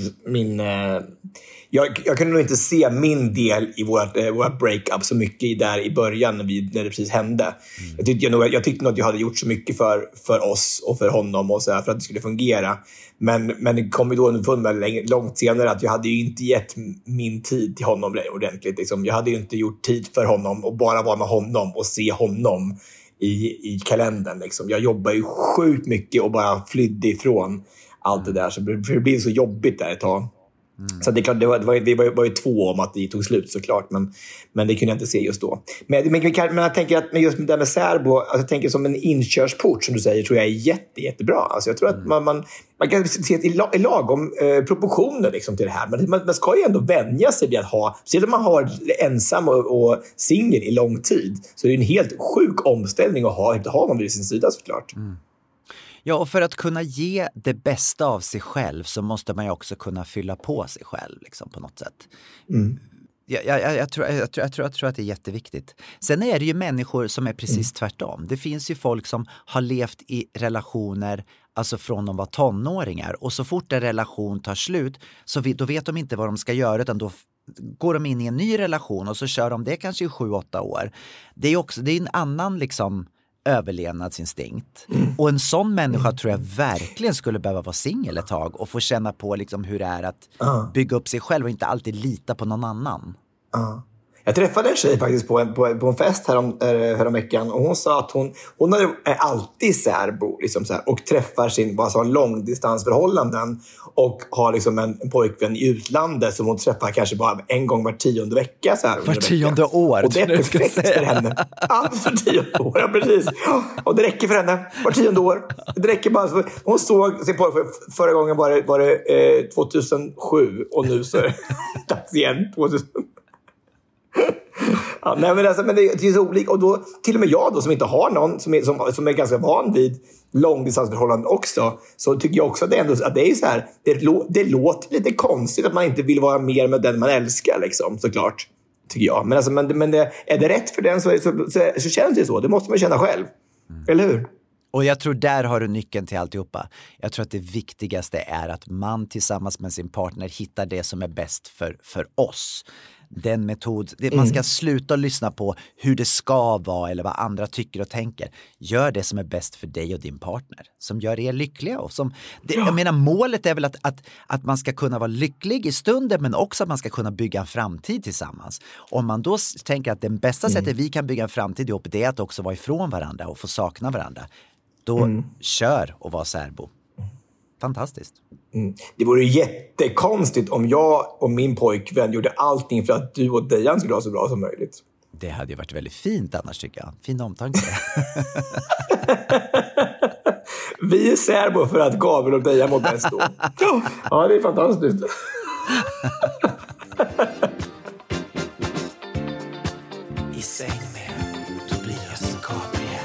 E: jag kunde nog inte se min del i vårt breakup så mycket där i början när det precis hände. Jag tyckte nog att jag hade gjort så mycket för oss och för honom och så här, för att det skulle fungera. Men det kom ju då långt senare att jag hade ju inte gett min tid till honom ordentligt. Liksom. Jag hade ju inte gjort tid för honom och bara vara med honom och se honom i kalendern. Liksom. Jag jobbar ju sjukt mycket och bara flydde ifrån allt det där. Så det blev så jobbigt där ett tag. Så det är klart, det var ju 2 om att det tog slut såklart, men det kunde jag inte se just då. Men jag tänker att just det där med särbo, alltså jag tänker som en inkörsport som du säger, tror jag är jättebra. Alltså jag tror att man kan se i lagom proportioner liksom till det här, men man ska ju ändå vänja sig vid att ha, så om man har varit ensam och singel i lång tid, så är det en helt sjuk omställning att ha någon vid sin sida såklart.
D: Ja, och för att kunna ge det bästa av sig själv så måste man ju också kunna fylla på sig själv liksom, på något sätt. Jag tror att det är jätteviktigt. Sen är det ju människor som är precis tvärtom. Det finns ju folk som har levt i relationer, alltså från de var tonåringar, och så fort en relation tar slut så då vet de inte vad de ska göra, utan då går de in i en ny relation och så kör de det kanske i 7-8 år. Det är en annan liksom överlevnadsinstinkt. Och en sån människa tror jag verkligen skulle behöva vara singel ett tag och få känna på liksom hur det är att bygga upp sig själv och inte alltid lita på någon annan.
E: Jag träffade en tjej faktiskt på en fest härom veckan, och hon sa att hon är alltid särbo liksom så här, och träffar sin bara så långdistansförhållanden och har liksom en pojkvän i utlandet som hon träffar kanske bara en gång var 10:e vecka så här.
D: Var 10:e år.
E: Och det är perfekt för henne. Ja, för 10:e år, ja precis. Och det räcker för henne. Var 10:e år. Det räcker bara så. Hon såg sin pojkvän förra gången var det 2007, och nu så är det dags igen 2000. Ja, nej, men det är så olika. Och då, till och med jag då, som inte har någon som är ganska van vid långdistansförhållanden också, så tycker jag också att det är så här, det låter lite konstigt att man inte vill vara mer med den man älskar liksom, såklart, tycker jag. Men är det rätt för den så känns det så. Det måste man känna själv. Eller hur?
D: Och jag tror där har du nyckeln till alltihopa. Jag tror att det viktigaste är att man tillsammans med sin partner hittar det som är bäst för oss. Den metod, man ska sluta lyssna på hur det ska vara eller vad andra tycker och tänker. Gör det som är bäst för dig och din partner, som gör er lyckliga. Och jag menar, målet är väl att man ska kunna vara lycklig i stunden, men också att man ska kunna bygga en framtid tillsammans. Om man då tänker att det bästa sättet vi kan bygga en framtid ihop, det är att också vara ifrån varandra och få sakna varandra, då kör och var särbo. Fantastiskt.
E: Det vore jättekonstigt om jag och min pojkvän gjorde allting för att du och Dejan skulle ha så bra som möjligt.
D: Det hade ju varit väldigt fint annars, tycker jag. Fin omtanke.
E: Vi är särbo för att Gabriel och Dejan mår bäst då. Ja, det är fantastiskt.
F: I säng med Tobias Gabriel.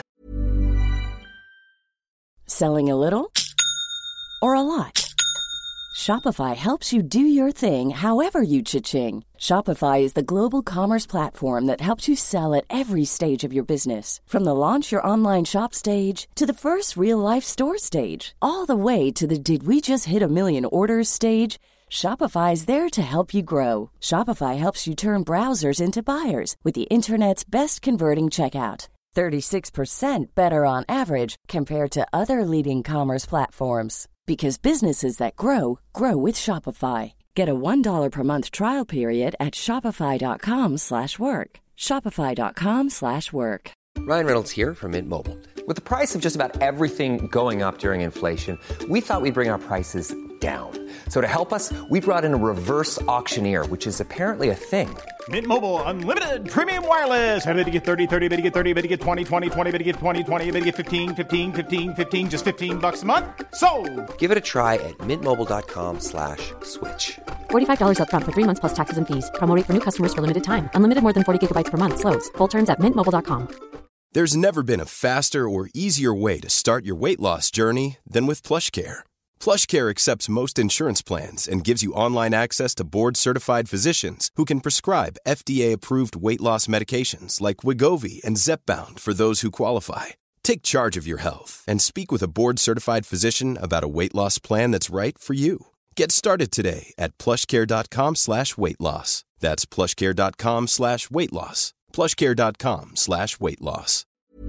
J: Selling a little or a lot? Shopify helps you do your thing however you cha-ching. Shopify is the global commerce platform that helps you sell at every stage of your business. From the launch your online shop stage to the first real-life store stage, all the way to the did we just hit a million orders stage. Shopify is there to help you grow. Shopify helps you turn browsers into buyers with the internet's best converting checkout. 36% better on average compared to other leading commerce platforms. Because businesses that grow, grow with Shopify. Get a $1 per month trial period at shopify.com/work. Shopify.com/work.
B: Ryan Reynolds here from Mint Mobile. With the price of just about everything going up during inflation, we thought we'd bring our prices down. So to help us, we brought in a reverse auctioneer, which is apparently a thing.
K: Mint Mobile Unlimited Premium Wireless. How to get 30, 30, how to get 30, how to get 20, 20, 20, how to get 20, 20, how to get 15, 15, 15, 15, just $15 a month? Sold!
B: Give it a try at mintmobile.com/switch.
C: $45 up front for 3 months plus taxes and fees. Promo rate for new customers for limited time. Unlimited more than 40 gigabytes per month. Slows full terms at mintmobile.com.
A: There's never been a faster or easier way to start your weight loss journey than with PlushCare. PlushCare accepts most insurance plans and gives you online access to board-certified physicians who can prescribe FDA-approved weight loss medications like Wegovy and Zepbound for those who qualify. Take charge of your health and speak with a board-certified physician about a weight loss plan that's right for you. Get started today at plushcare.com/weightloss. That's plushcare.com/weightloss. plushcare.com/weightloss.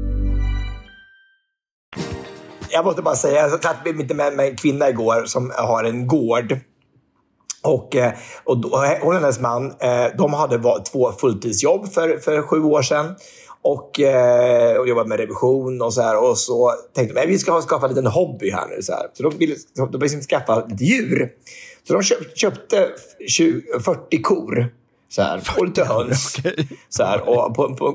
E: Jag måste bara säga, jag satt med en kvinna igår som har en gård. Och hon och hennes man, de hade 2 fulltidsjobb för 7 år sedan. Och jobbade med revision och så här. Och så tänkte de, vi ska skaffa en liten hobby här nu. Så här. Så de ville skaffa lite djur. Så de köpte 40 kor. Så här, och lite höns. Okay. Så här, och på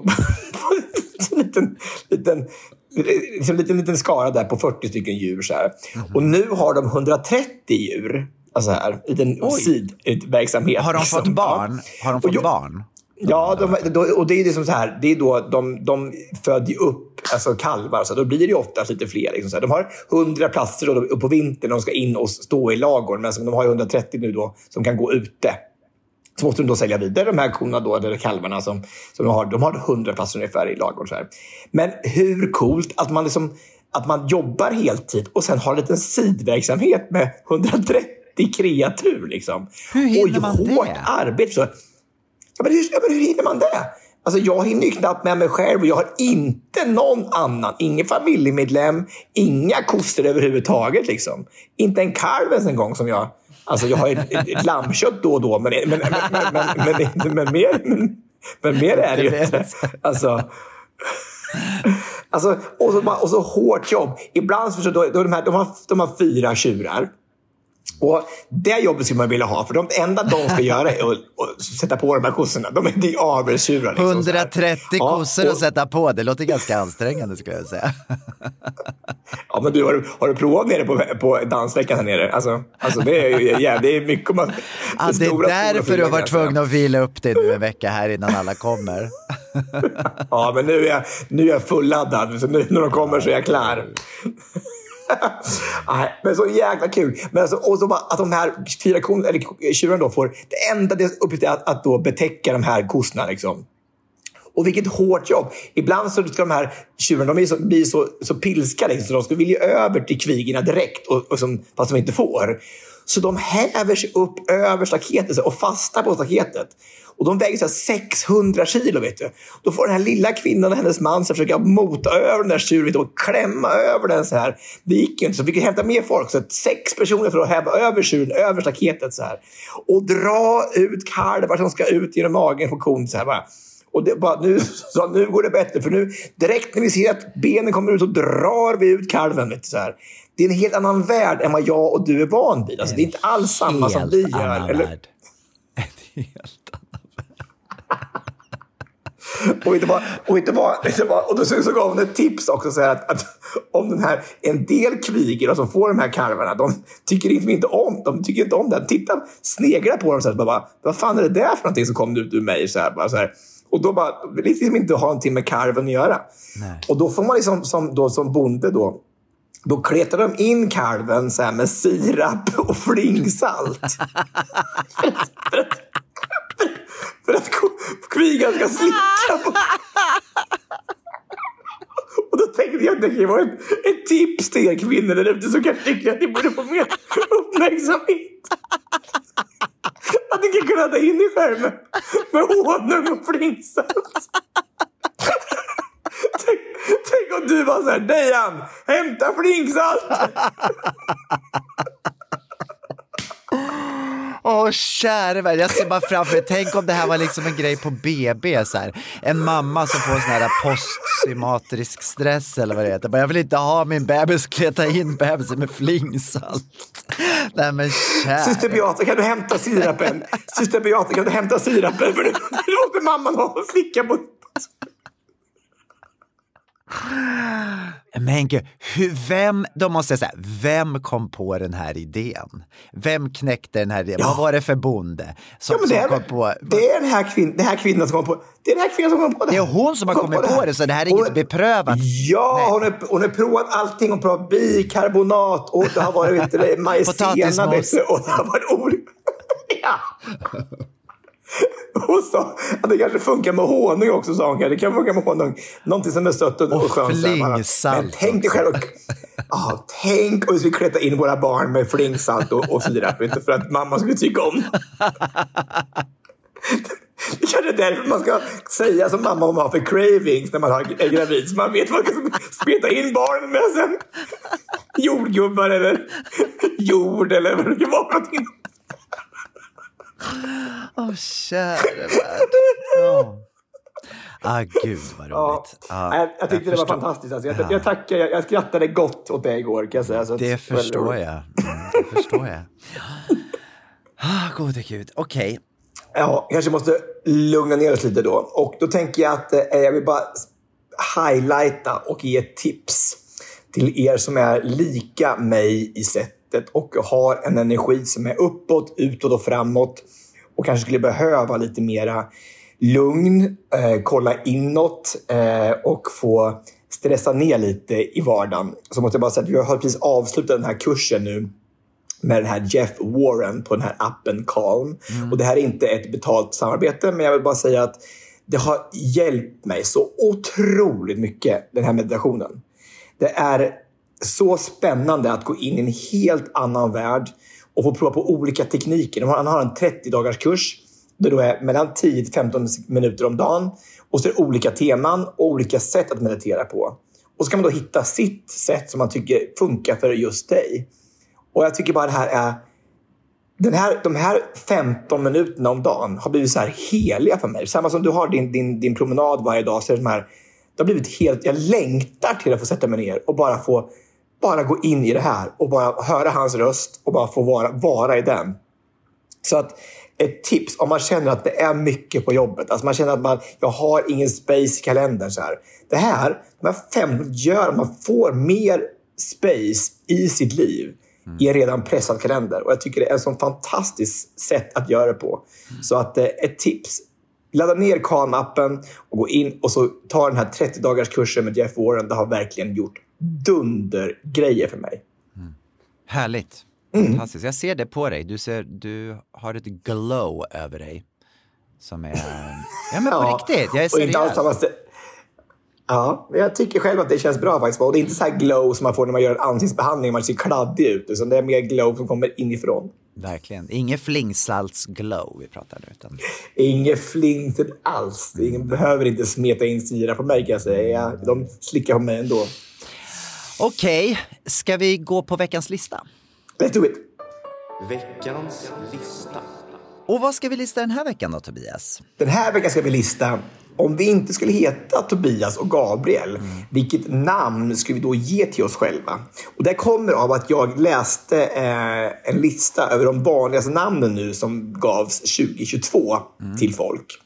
E: en liten skara där på 40 stycken djur. Så här. Mm-hmm. Och nu har de 130 djur. Alltså här, i den sidverksamhet.
D: Har de fått barn? Har de fått barn?
E: Ja, och det är liksom så här, det är då de föder upp alltså kalvar, så då blir det ju ofta lite fler liksom så här. De har 100 platser då på vintern de ska in och stå i lagor, men de har ju 130 nu då som kan gå ute. Så måste de då sälja vidare de här korna då, eller kalvarna som de har 100 platser ungefär i lagor så här. Men hur coolt att man liksom att man jobbar heltid och sen har en liten sidverksamhet med 130 kreatur liksom.
D: Hur hinner man det?
E: Hårt arbete så. Men hur hinner man det? Alltså jag hinner ju knappt med mig själv och jag har inte någon annan, ingen familjemedlem, inga koster överhuvudtaget liksom. Inte en kalv ens en gång som jag. Alltså jag har ett lammkött då och då, men mer är det ju inte. Alltså och så hårt jobb. Ibland så då de har 4 tjurar. Och det jobbet skulle man vilja ha, för de enda de ska göra är att sätta på de här kossorna. De är avelstjurar. Liksom,
D: 130 kossor att sätta på, det låter ganska ansträngande skulle jag säga.
E: Ja, men du, har du provat nere på dansveckan här nere? Alltså det är mycket man...
D: Ja, det är därför du har varit tvungen att vila upp dig nu en vecka här innan alla kommer.
E: Ja, men nu är jag fulladdad, så nu när de kommer så är jag klar. Nej, men så jäkla kul. Men alltså, och så bara, att de här 4 tjurarna då får det enda deras uppgift är att då betäcka de här kossorna liksom. Och vilket hårt jobb. Ibland så ska de här tjurarna, de blir så pilska liksom, så de ska vilja över till kvigorna direkt fast de inte får. Så de häver sig upp över staketet och fastnar på staketet. Och de väger så 600 kilo, vet du. Då får den här lilla kvinnan och hennes man så försöka mota över den där tjuren och klämma över den så här. Det gick inte, så vi fick hämta mer folk. Så 6 personer för att häva över tjuren, över staketet så här. Och dra ut kalvar som ska ut genom magen på kon så här bara. Och det bara, nu går det bättre, för nu direkt när vi ser att benen kommer ut så drar vi ut kalven, vet du, så här. Det är en helt annan värld än vad jag och du är van vid. Alltså, det är inte alls samma som vi gör. Eller?
D: En helt annan
E: och då så gav hon ett tips också så här att om den här en del kviger som får de här kalvarna, de tycker inte om det. Titta, snegla på dem så här, bara, vad fan är det där för någonting som kom ut ur mig så här, bara så här. Och då bara liksom inte ha någonting med kalven att göra. Nej. Och då får man liksom som bonde då kletar de in kalven så här med sirap och flingsalt. för att kvigan ska slicka på. Och då tänkte jag att det var ett tips till er kvinnor där ute som kanske tycker att ni borde få mer uppmärksamhet. Att ni kan kunna ta in i skärmen med honung och flingsalt. Tänk om du var så här, Dejan, hämta flingsalt.
D: Åh, käre värld, jag ser bara framför mig. Tänk om det här var liksom en grej på BB så här. En mamma som får en sån här postsymatrisk stress eller vad det heter. Jag vill inte ha min bebis, kleta in bebisen med flingsalt. Nej men käre.
E: Syster Beata, kan du hämta sirapen? För nu låter mamman ha och slicka på.
D: Men gud, vem kom på den här idén? Vem knäckte den här idén? Ja. Vad var det för bonde som kom på?
E: Det är den här kvinnan som kom på. Det är den här kvinnan som kom på det.
D: Det är hon som har kommit på det, så det här är inget beprövat.
E: Ja, hon har provat allting. Hon har provat bikarbonat och det har varit majsena och det har varit olika. Ja. Och så att det kanske funkar med honung också, sa hon. Det kan funka med honung. Någonting som är sött och skönt. Men tänk dig själv. Tänk om vi skulle kleta in våra barn med flingsalt och sirap. Inte för att mamma skulle tycka om. Det kanske är därför man ska säga som mamma om man har för cravings när man är gravid. Så man vet vad man kan speta in barnen med sen. Jordgubbar eller jord eller vad det kan vara någonting.
D: Käre värld. Gud vad roligt.
E: Jag tyckte det var fantastiskt. Alltså, jag tackar, jag skrattade gott åt det igår, kan jag säga. Så
D: det förstår jag. Det förstår jag. Gode Gud, okej.
E: Ja, kanske måste lugna ner oss lite då. Och då tänker jag att jag vill bara highlighta och ge ett tips till er som är lika mig i sättet och har en energi som är uppåt, utåt och framåt och kanske skulle behöva lite mera lugn, kolla inåt och få stressa ner lite i vardagen. Så måste jag bara säga att vi har precis avslutat den här kursen nu med den här Jeff Warren på den här appen Calm. Och det här är inte ett betalt samarbete, men jag vill bara säga att det har hjälpt mig så otroligt mycket, den här meditationen. Det är så spännande att gå in i en helt annan värld och få prova på olika tekniker. Han har en 30-dagars kurs. Det då är mellan 10-15 minuter om dagen. Och så är det olika teman och olika sätt att meditera på. Och så kan man då hitta sitt sätt som man tycker funkar för just dig. Och jag tycker bara det här är... De här 15 minuterna om dagen har blivit så här heliga för mig. Samma som du har din promenad varje dag. Så är det här, det har blivit helt... Jag längtar till att få sätta mig ner och bara gå in i det här. Och bara höra hans röst och bara få vara i den. Så att ett tips om man känner att det är mycket på jobbet. Alltså man känner att jag har ingen space i kalendern så här. De här 5 gör att man får mer space i sitt liv i en redan pressad kalender. Och jag tycker det är ett sånt fantastiskt sätt att göra det på. Så att ett tips. Ladda ner Calm-appen och gå in och så ta den här 30-dagars kursen med Jeff Warren. Det har verkligen gjort dundergrejer för mig.
D: Härligt. Fantastiskt. Jag ser det på dig. Du har ett glow över dig. Som är... Ja, men på riktigt. Jag är seriös.
E: Ja, jag tycker själv att det känns bra faktiskt. Och det är inte så här glow som man får när man gör en ansiktsbehandling. Man ser kladdig ut. Utan det är mer glow som kommer inifrån.
D: Verkligen. Inget flingsalts-glow vi pratar nu. Utan...
E: Inget flingsalt alls. Ingen behöver inte smeta in syra på mig, kan jag säga. De slickar på mig ändå.
D: Okej, ska vi gå på veckans lista?
E: Let's do it.
F: Veckans lista.
D: Och vad ska vi lista den här veckan då, Tobias?
E: Den här veckan ska vi lista, om vi inte skulle heta Tobias och Gabriel, vilket namn skulle vi då ge till oss själva? Och det kommer av att jag läste en lista över de vanligaste namnen nu som gavs 2022 till folk.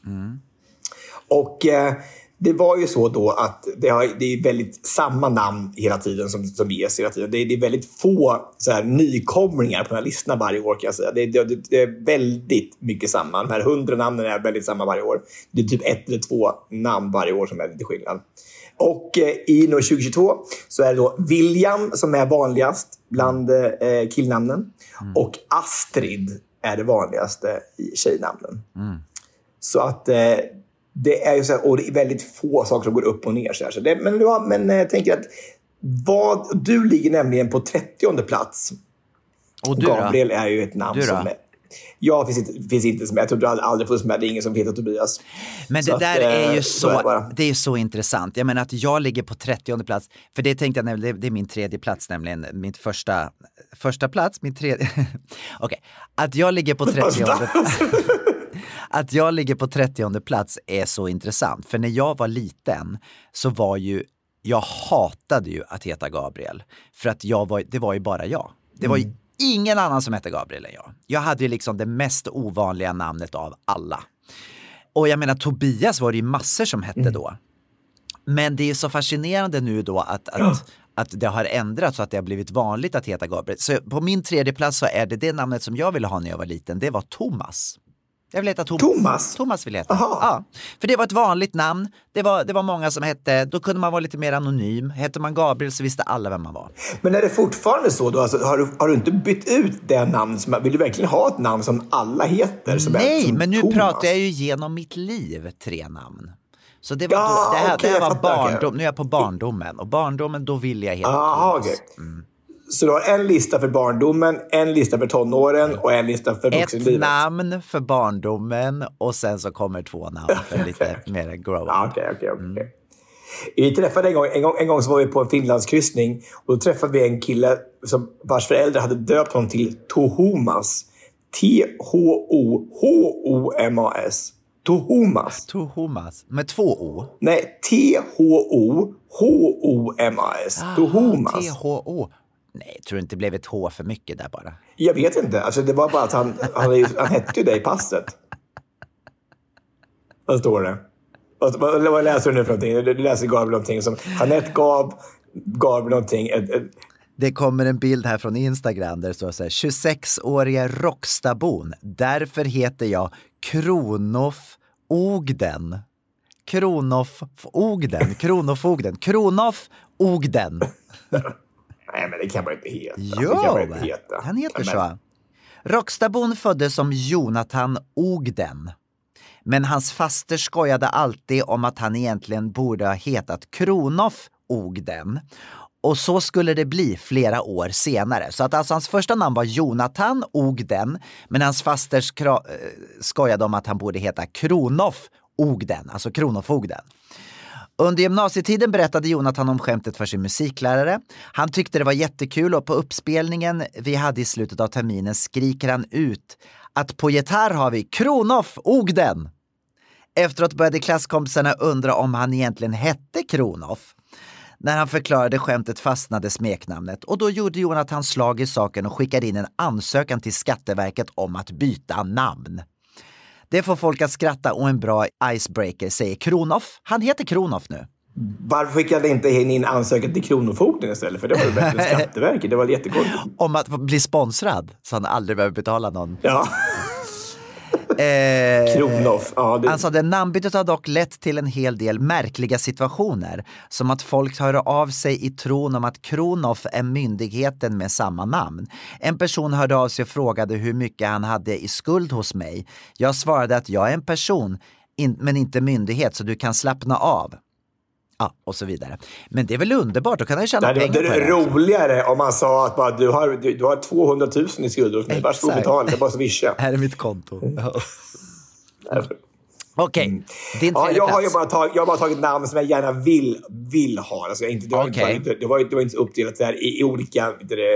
E: Och det var ju så då att det är väldigt samma namn hela tiden som ges hela tiden. Det är väldigt få så här nykomlingar på den här listan varje år, kan jag säga. Det är väldigt mycket samma. De här 100 namnen är väldigt samma varje år. Det är typ 1 eller 2 namn varje år som är lite skillnad. Och i 2022 så är det då William som är vanligast bland killnamnen. Och Astrid är det vanligaste i tjejnamnen. Så att... det är ju så här, och det är väldigt få saker som går upp och ner. Så det, men jag tänker att du ligger nämligen på 30:e plats.
D: Och du
E: Gabriel
D: då?
E: Är ju ett namn som är... Ja, finns inte som... Jag tror du aldrig funnits med. Det är ingen som heter Tobias.
D: Men det där är ju så... Det är så intressant. Jag menar att jag ligger på 30:e plats. För det tänkte jag, det är min 3:e plats nämligen. Min första plats, min 3:e... Okej. Att jag ligger på 30:e plats... Att jag ligger på 30:e plats är så intressant. För när jag var liten så var ju... Jag hatade ju att heta Gabriel. För att det var ju bara jag. Det var ju ingen annan som hette Gabriel än jag. Jag hade ju liksom det mest ovanliga namnet av alla. Och jag menar, Tobias var det ju massor som hette då. Men det är så fascinerande nu då att det har ändrats så att det har blivit vanligt att heta Gabriel. Så på min 3:e plats så är det namnet som jag ville ha när jag var liten. Det var Thomas. Jag vill heta Thomas.
E: Thomas?
D: Thomas vill jag heta. Ja, för det var ett vanligt namn. Det var många som hette, då kunde man vara lite mer anonym. Hette man Gabriel så visste alla vem man var.
E: Men är det fortfarande så då? Alltså, har du inte bytt ut det namn? Vill du verkligen ha ett namn som alla heter?
D: Nej, men nu
E: Thomas?
D: pratar jag ju genom mitt liv 3 namn. Så det var det här var barndom. Nu är jag på barndomen. Och barndomen, då vill jag heta Thomas.
E: Okay. Så du har en lista för barndomen, en lista för tonåren och en lista för vuxenlivet.
D: Ett namn för barndomen och sen så kommer 2 namn för lite mer grow up.
E: Okej. Vi träffade en gång så var vi på en Finlandskryssning och då träffade vi en kille vars föräldrar hade döpt honom till Tohomas. T-H-O-H-O-M-A-S. Tohomas.
D: Med 2 O?
E: Nej, T-H-O-H-O-M-A-S. Tohomas.
D: T-H-O. Nej, tror du inte det blev ett H för mycket där bara?
E: Jag vet inte. Alltså, det var bara att han hette ju det i passet. Vad står det? Vad läser du nu för någonting? Du läser Gabriel någonting som Jeanette Gabriel någonting.
D: Det kommer en bild här från Instagram där det står så här: 26-åriga Rockstadbon. Därför heter jag Kronofogden.
E: Nej, men det kan man inte heta.
D: Jo, han heter så. Rockstadbon föddes som Jonathan Ogden. Men hans faster skojade alltid om att han egentligen borde ha hetat Kronof Ogden. Och så skulle det bli flera år senare. Så att alltså hans första namn var Jonathan Ogden. Men hans faster skojade om att han borde heta Kronof Ogden. Alltså Kronofogden. Under gymnasietiden berättade Jonathan om skämtet för sin musiklärare. Han tyckte det var jättekul och på uppspelningen vi hade i slutet av terminen skriker han ut att på gitarr har vi Kronof Ogden. Efteråt började klasskompisarna undra om han egentligen hette Kronof. När han förklarade skämtet fastnade smeknamnet och då gjorde Jonathan slag i saken och skickade in en ansökan till Skatteverket om att byta namn. Det får folk att skratta och en bra icebreaker säger Kronof. Han heter Kronof nu.
E: Varför skickade inte in ansökan till Kronofogden istället? För det var ju bättre än Skatteverket. Det var jättekonstigt.
D: Om att bli sponsrad så han aldrig behöver betala någon.
E: Ja. Kronof. Ja,
D: Han sa att namnbytet har dock lett till en hel del märkliga situationer. Som att folk hör av sig i tron om att Kronof är myndigheten med samma namn. En person hörde av sig och frågade hur mycket han hade i skuld hos mig. Jag svarade att jag är en person men inte myndighet så du kan slappna av. Ja, och så vidare. Men det är väl underbart, då kan han tjäna pengar på det.
E: Det är roligare om man sa att bara, du har 200 000 i skulder hos mig. Varsågod betala, det är bara swisha.
D: Här är mitt konto. Okej, din
E: tredje plats. Jag har bara tagit namn som jag gärna vill ha. Alltså, det var inte så uppdelat där i olika...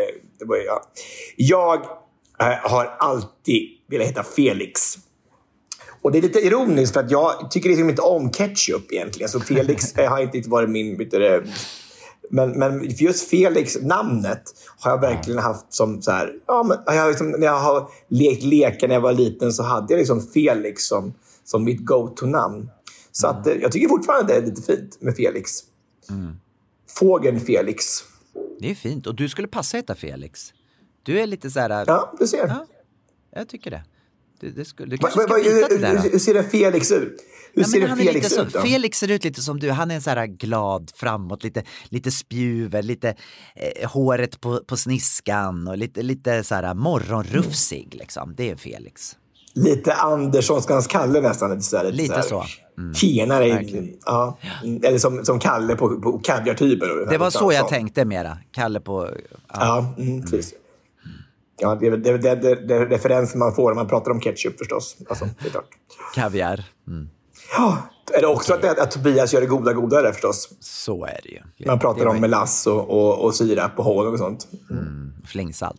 E: Jag har alltid velat heta Felix. Och det är lite ironiskt för att jag tycker liksom inte om ketchup egentligen. Så Felix har inte varit min... Men just Felix, namnet, har jag verkligen haft som så här... Ja, men när jag har lekt lekar när jag var liten så hade jag liksom Felix som mitt go-to-namn. Så att, jag tycker fortfarande det är lite fint med Felix. Fågeln Felix.
D: Det är fint. Och du skulle passa heta Felix. Du är lite så här...
E: Ja, du ser.
D: Ja, jag tycker det. Du kanske ska byta till det här.
E: Hur ser det Felix ut? Felix ut då?
D: Felix ser ut lite som du. Han är en så här glad framåt, lite spjuver, lite håret på sniskan och lite så här morgonrufsig liksom. Det är Felix.
E: Lite Anderssonskans Kalle nästan.
D: Lite så.
E: Tjenare. Ja. Eller som Kalle på kaviartyper.
D: Det var så jag tänkte mera. Kalle på...
E: Ja, precis. Ja, det är referensen man får när man pratar om ketchup förstås. Alltså, det är klart.
D: Kaviar.
E: Ja, är det också att Tobias gör det godare förstås?
D: Så är det ju.
E: Man pratar om melass och sirap på honung och sånt.
D: Flingsalt.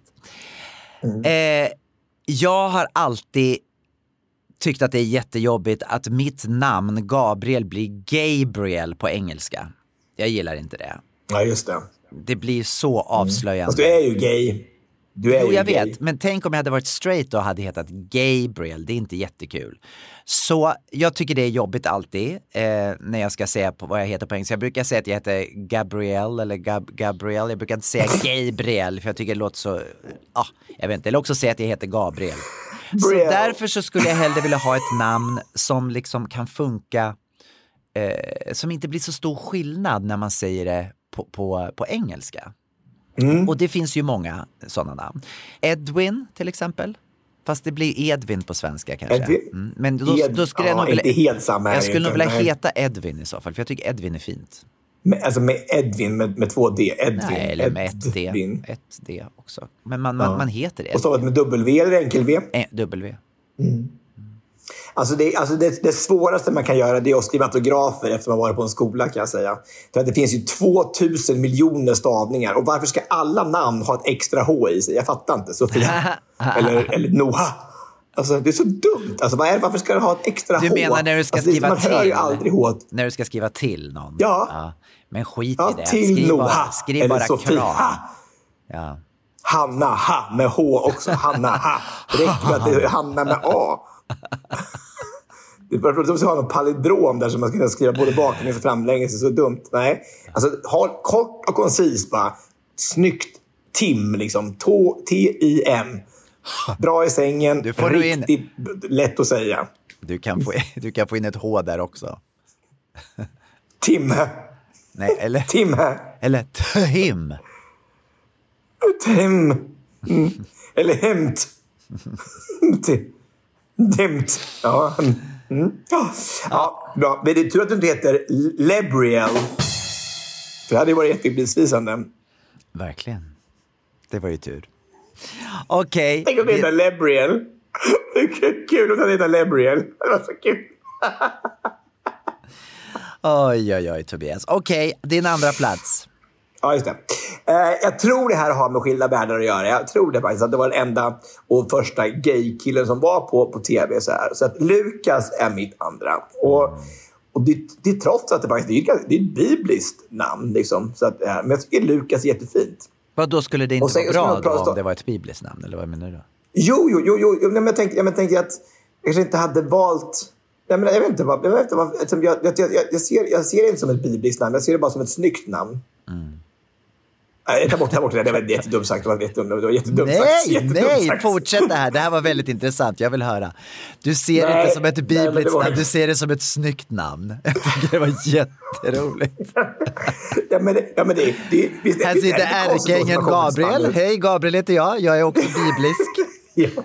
D: Jag har alltid tyckt att det är jättejobbigt att mitt namn Gabriel blir Gabriel på engelska. Jag gillar inte det.
E: Ja, just det.
D: Det blir så avslöjande.
E: Fast du är ju gay.
D: Jag vet, men tänk om jag hade varit straight och hade hetat Gabriel. Det är inte jättekul. Så jag tycker det är jobbigt alltid när jag ska säga vad jag heter på engelska. Jag brukar säga att jag heter Gabriel eller Gabriel. Jag brukar inte säga Gabriel för jag tycker det låter så... jag vet inte. Eller också säga att jag heter Gabriel. Så därför så skulle jag hellre vilja ha ett namn som liksom kan funka, som inte blir så stor skillnad när man säger det på engelska. Och det finns ju många sådana namn. Edwin till exempel. Fast det blir Edvin på svenska kanske. Men då skulle jag nog vilja,
E: inte helt samma.
D: Jag skulle nog vilja heta Edvin i så fall, för jag tycker Edvin är fint.
E: Alltså med Edvin med 2D. Edvin.
D: Nej, eller med ett D också. Men man heter det.
E: Och så med W eller enkel V?
D: W.
E: Alltså det svåraste man kan göra, det är att skriva autografer efter man varit på en skola, kan jag säga. För att det finns ju 2000 miljoner stavningar. Och varför ska alla namn ha ett extra H i sig? Jag fattar inte. Sofia. eller Noah. Alltså det är så dumt. Alltså varför ska du ha ett extra H?
D: Du menar när du ska skriva
E: man
D: till?
E: Hör ju aldrig H.
D: När du ska skriva till någon?
E: Ja.
D: Men skit i det.
E: Till Noah.
D: Skriv bara
E: Sofia.
D: kram. Ja.
E: Hanna, ha, med H också. Hanna, ha. Det räcker med att det är Hanna med A. Det är bara att ha någon palindrom där som man ska skriva både baklänges och framlänges. Så dumt. Nej. Alltså, ha kort och koncis bara. Snyggt. Tim, liksom. T-I-M. Bra i sängen. Du får riktigt lätt att säga.
D: Du kan få in ett H där också.
E: Tim.
D: Nej, eller...
E: Tim.
D: Eller Tim.
E: Tim. Eller hämt. Dämt. Ja. Ja, bra. Men det är tur att du inte heter Lebriel. För det hade ju varit jättebesvisande.
D: Verkligen. Det var ju tur. Okej.
E: Tänk om det heter Lebriel. Det är kul om det heter Lebriel. Det var så kul.
D: Oj, Tobias. Okej, din andra plats.
E: Ja, just det. Jag tror det här har med skilda världar att göra. Jag tror det faktiskt att det var den enda och första gay-killen som var på tv. Så att Lukas är mitt andra. Och det är trots att det faktiskt det är ett bibliskt namn. Liksom. Så att, men jag tycker Lukas är jättefint.
D: Vad då skulle det inte vara bra då, om det var ett bibliskt namn? Eller vad menar du då?
E: Jo. Men jag tänkte att jag kanske inte hade valt... Nej, men jag vet inte vad... Jag ser det inte som ett bibliskt namn. Jag ser det bara som ett snyggt namn. Nej, ta bort det. Det var jättedumt sagt. Det var jättedumt sagt.
D: Nej, fortsätt det här. Det här var väldigt intressant. Jag vill höra. Du ser det inte som ett bibliskt namn. Du ser det som ett snyggt namn. Jag tycker det var jätteroligt.
E: Här
D: sitter ärkeängeln Gabriel. Hej, Gabriel heter jag. Jag är också biblisk.
E: Ja.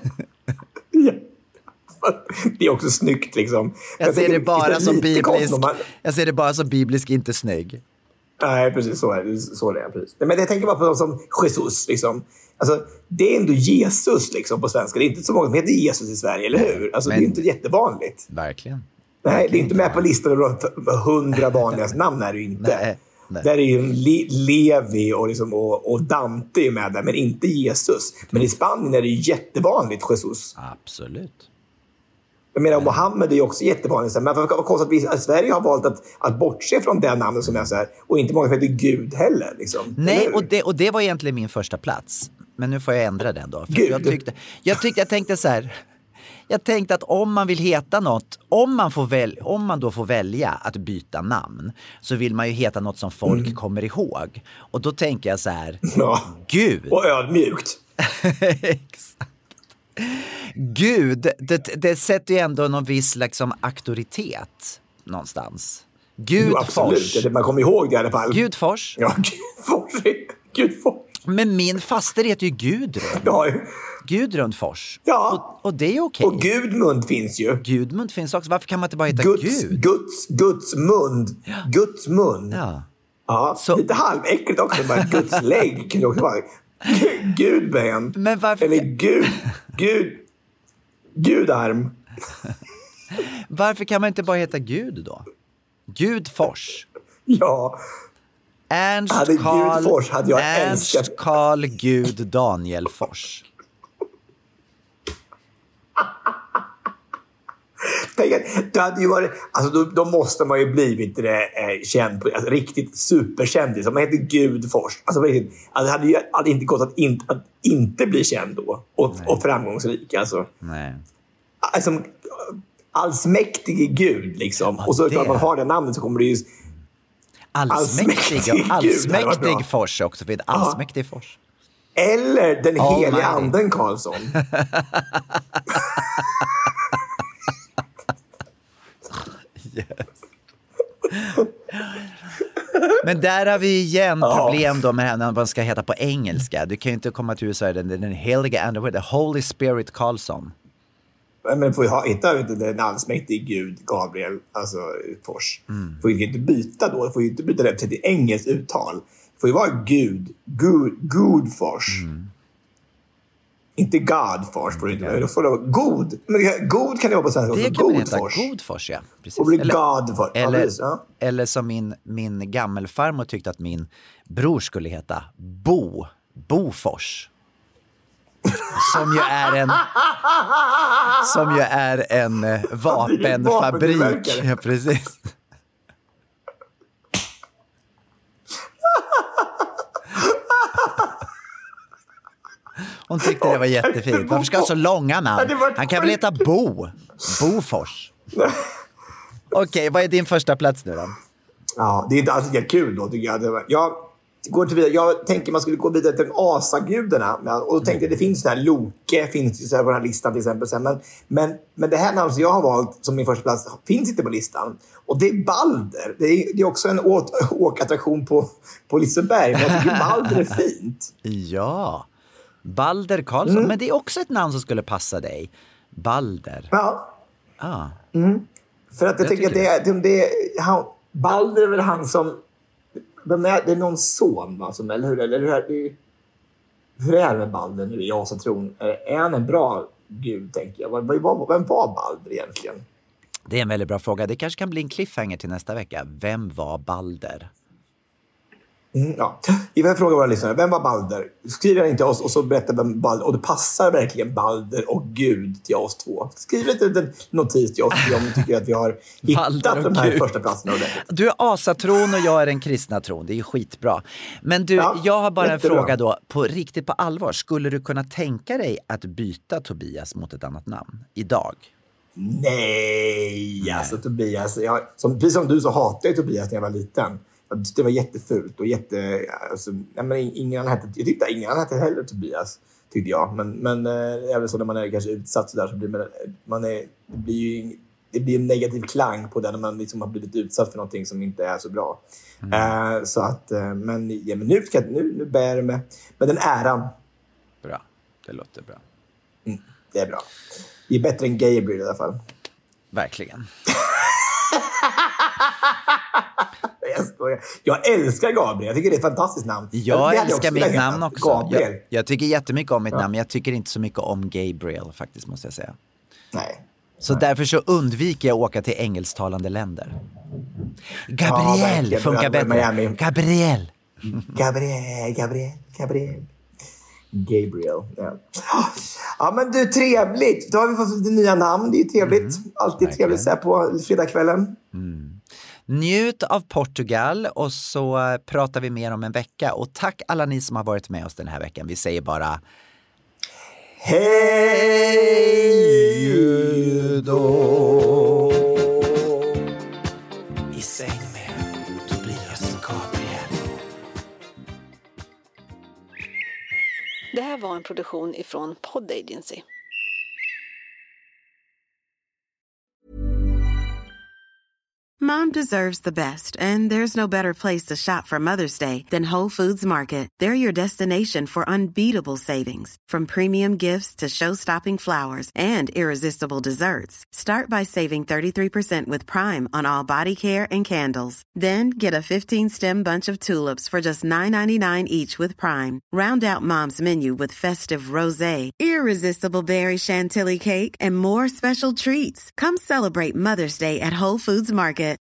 E: Det är också snyggt liksom.
D: Jag ser det bara som biblisk. Jag ser det bara som biblisk, inte snygg.
E: Nej, precis så är det. Precis. Men jag tänker bara på dem som Jesus liksom. Alltså, det är ändå Jesus liksom på svenska. Det är inte så många som heter Jesus i Sverige, eller hur? Alltså, det är inte jättevanligt.
D: Verkligen.
E: Nej, det är inte med på listan över 100 vanligaste namn är det inte. Nej. Där är ju Levi och Dante är med där, men inte Jesus. Men i Spanien är det ju jättevanligt Jesus.
D: Absolut.
E: Jag menar, Mohammed är ju också jättevanligt. Men vad konstigt att vi i Sverige har valt att bortse från det namnet som jag säger. Och inte många som heter Gud heller. Liksom.
D: Nej, och det var egentligen min första plats. Men nu får jag ändra den då. För jag tänkte så här. Jag tänkte att om man vill heta något, om man då får välja att byta namn, så vill man ju heta något som folk kommer ihåg. Och då tänker jag så här. Ja. Gud.
E: Och ödmjukt.
D: Exakt. Gud, det sätter ju ändå någon viss liksom auktoritet någonstans. Gudfors.
E: Ja, man kommer ihåg det i alla fall.
D: Gudfors.
E: Ja, Gudfors.
D: Men min faster heter ju Gudrun.
E: Ja.
D: Gudrun Fors.
E: Ja.
D: Och det är okej.
E: Och Gudmund finns ju.
D: Gudmund finns också. Varför kan man inte bara heta Gud?
E: Guds mund. Ja. Guds mun. Ja. Så. Lite halväckligt också. Bara Guds lägg kan det också vara. Gudben.
D: Men varför...
E: Eller Gudarm.
D: Varför kan man inte bara heta Gud då? Gudfors.
E: Ja.
D: Ernst Karl Gud Daniel Fors.
E: Det hade ju varit, alltså då måste man ju blivit känd, alltså, riktigt superkändis. Om man heter Gud Fors. Alltså, det hade inte gått att inte bli känd då. Och framgångsrik. Alltså.
D: Nej.
E: Alltså, allsmäktige Gud liksom. Och så att man har det namnet så kommer det ju...
D: Allsmäktig Fors också. Vid allsmäktig Fors.
E: Eller den heliga anden Karlsson.
D: Yes. Men där har vi igen problem då med när man ska heta på engelska. Du kan ju inte komma till USA, den heliga anden, the Holy Spirit Karlsson.
E: Men får ju hitta den allsmäktige Gud Gabriel, alltså Fors. Får ju inte byta då, får ju inte byta det till engelskt uttal. Får ju vara Gud Fors. Inte God Fors får det inte vara. Då får det vara god. Men god kan det vara på svenska.
D: Det kan man heta God Fors, ja. Precis.
E: Och bli God Fors.
D: Eller som min gammelfarmor tyckte att min bror skulle heta Bofors. Som ju är en vapenfabrik. Ja, precis. Hon tyckte det var jättefint. Varför ska ha så långa namn? Han kan väl heta Bofors. Okej, vad är din första plats nu då?
E: Ja, det är inte alls lika kul då tycker jag tänker man skulle gå vidare till asagudarna. Och då tänkte jag, det finns här Loke, finns ju så här på den här listan till exempel. Men det här namnet som jag har valt som min första plats finns inte på listan. Och det är Balder. Det är också en åkattraktion på Liseberg. Men jag tycker Balder är fint.
D: Ja, Balder Karlsson. Men det är också ett namn som skulle passa dig. Balder.
E: Ja. För att jag tänker att det är Balder är väl han som... Det är någon son, va? Eller hur är det med Balder nu i asatron? Är han en bra gud, tänker jag? Vem var Balder egentligen?
D: Det är en väldigt bra fråga. Det kanske kan bli en cliffhanger till nästa vecka. Vem var Balder?
E: Ja. Vi får fråga våra lyssnare. Vem var Balder? Skriv det inte oss och så berätta vem Balder. Och det passar verkligen Balder och Gud till oss två. Skriv en notis till oss om ni tycker att vi har hittat de här Gud. Första platserna.
D: Du är asatron och jag är den kristna tron. Det är ju skitbra. Men du, jag har bara en fråga då. Riktigt på allvar. Skulle du kunna tänka dig att byta Tobias mot ett annat namn idag?
E: Nej. Alltså Tobias. Precis som du så hatade jag Tobias när jag var liten. Det var jättefult och ingen annan hette heller Tobias, tyckte jag. Men även så när man är kanske utsatt så där så blir det blir en negativ klang på det när man liksom har blivit utsatt för någonting som inte är så bra. Så att men nu bär det med den äran.
D: Bra. Det låter bra.
E: Det är bra. Det är bättre än Gabriel i alla fall.
D: Verkligen.
E: Jag älskar Gabriel. Jag tycker det är ett fantastiskt namn.
D: Jag älskar mitt namn också. Jag tycker jättemycket om mitt namn. Jag tycker inte så mycket om Gabriel faktiskt, måste jag säga.
E: Nej.
D: Så därför så undviker jag att åka till engelsktalande länder. Gabriel funkar bättre. Gabriel.
E: Ja, men du, trevligt. Då har vi fått lite nya namn. Det är trevligt. Alltid verkligen. Trevligt så här på fredagskvällen.
D: Njut av Portugal och så pratar vi mer om en vecka. Och tack alla ni som har varit med oss den här veckan. Vi säger bara hej då. I säng med Tobias Gabriel.
L: Det här var en produktion ifrån Pod Agency.
M: Mom deserves the best, and there's no better place to shop for Mother's Day than Whole Foods Market. They're your destination for unbeatable savings, from premium gifts to show-stopping flowers and irresistible desserts. Start by saving 33% with Prime on all body care and candles. Then get a 15-stem bunch of tulips for just $9.99 each with Prime. Round out Mom's menu with festive rosé, irresistible berry chantilly cake, and more special treats. Come celebrate Mother's Day at Whole Foods Market.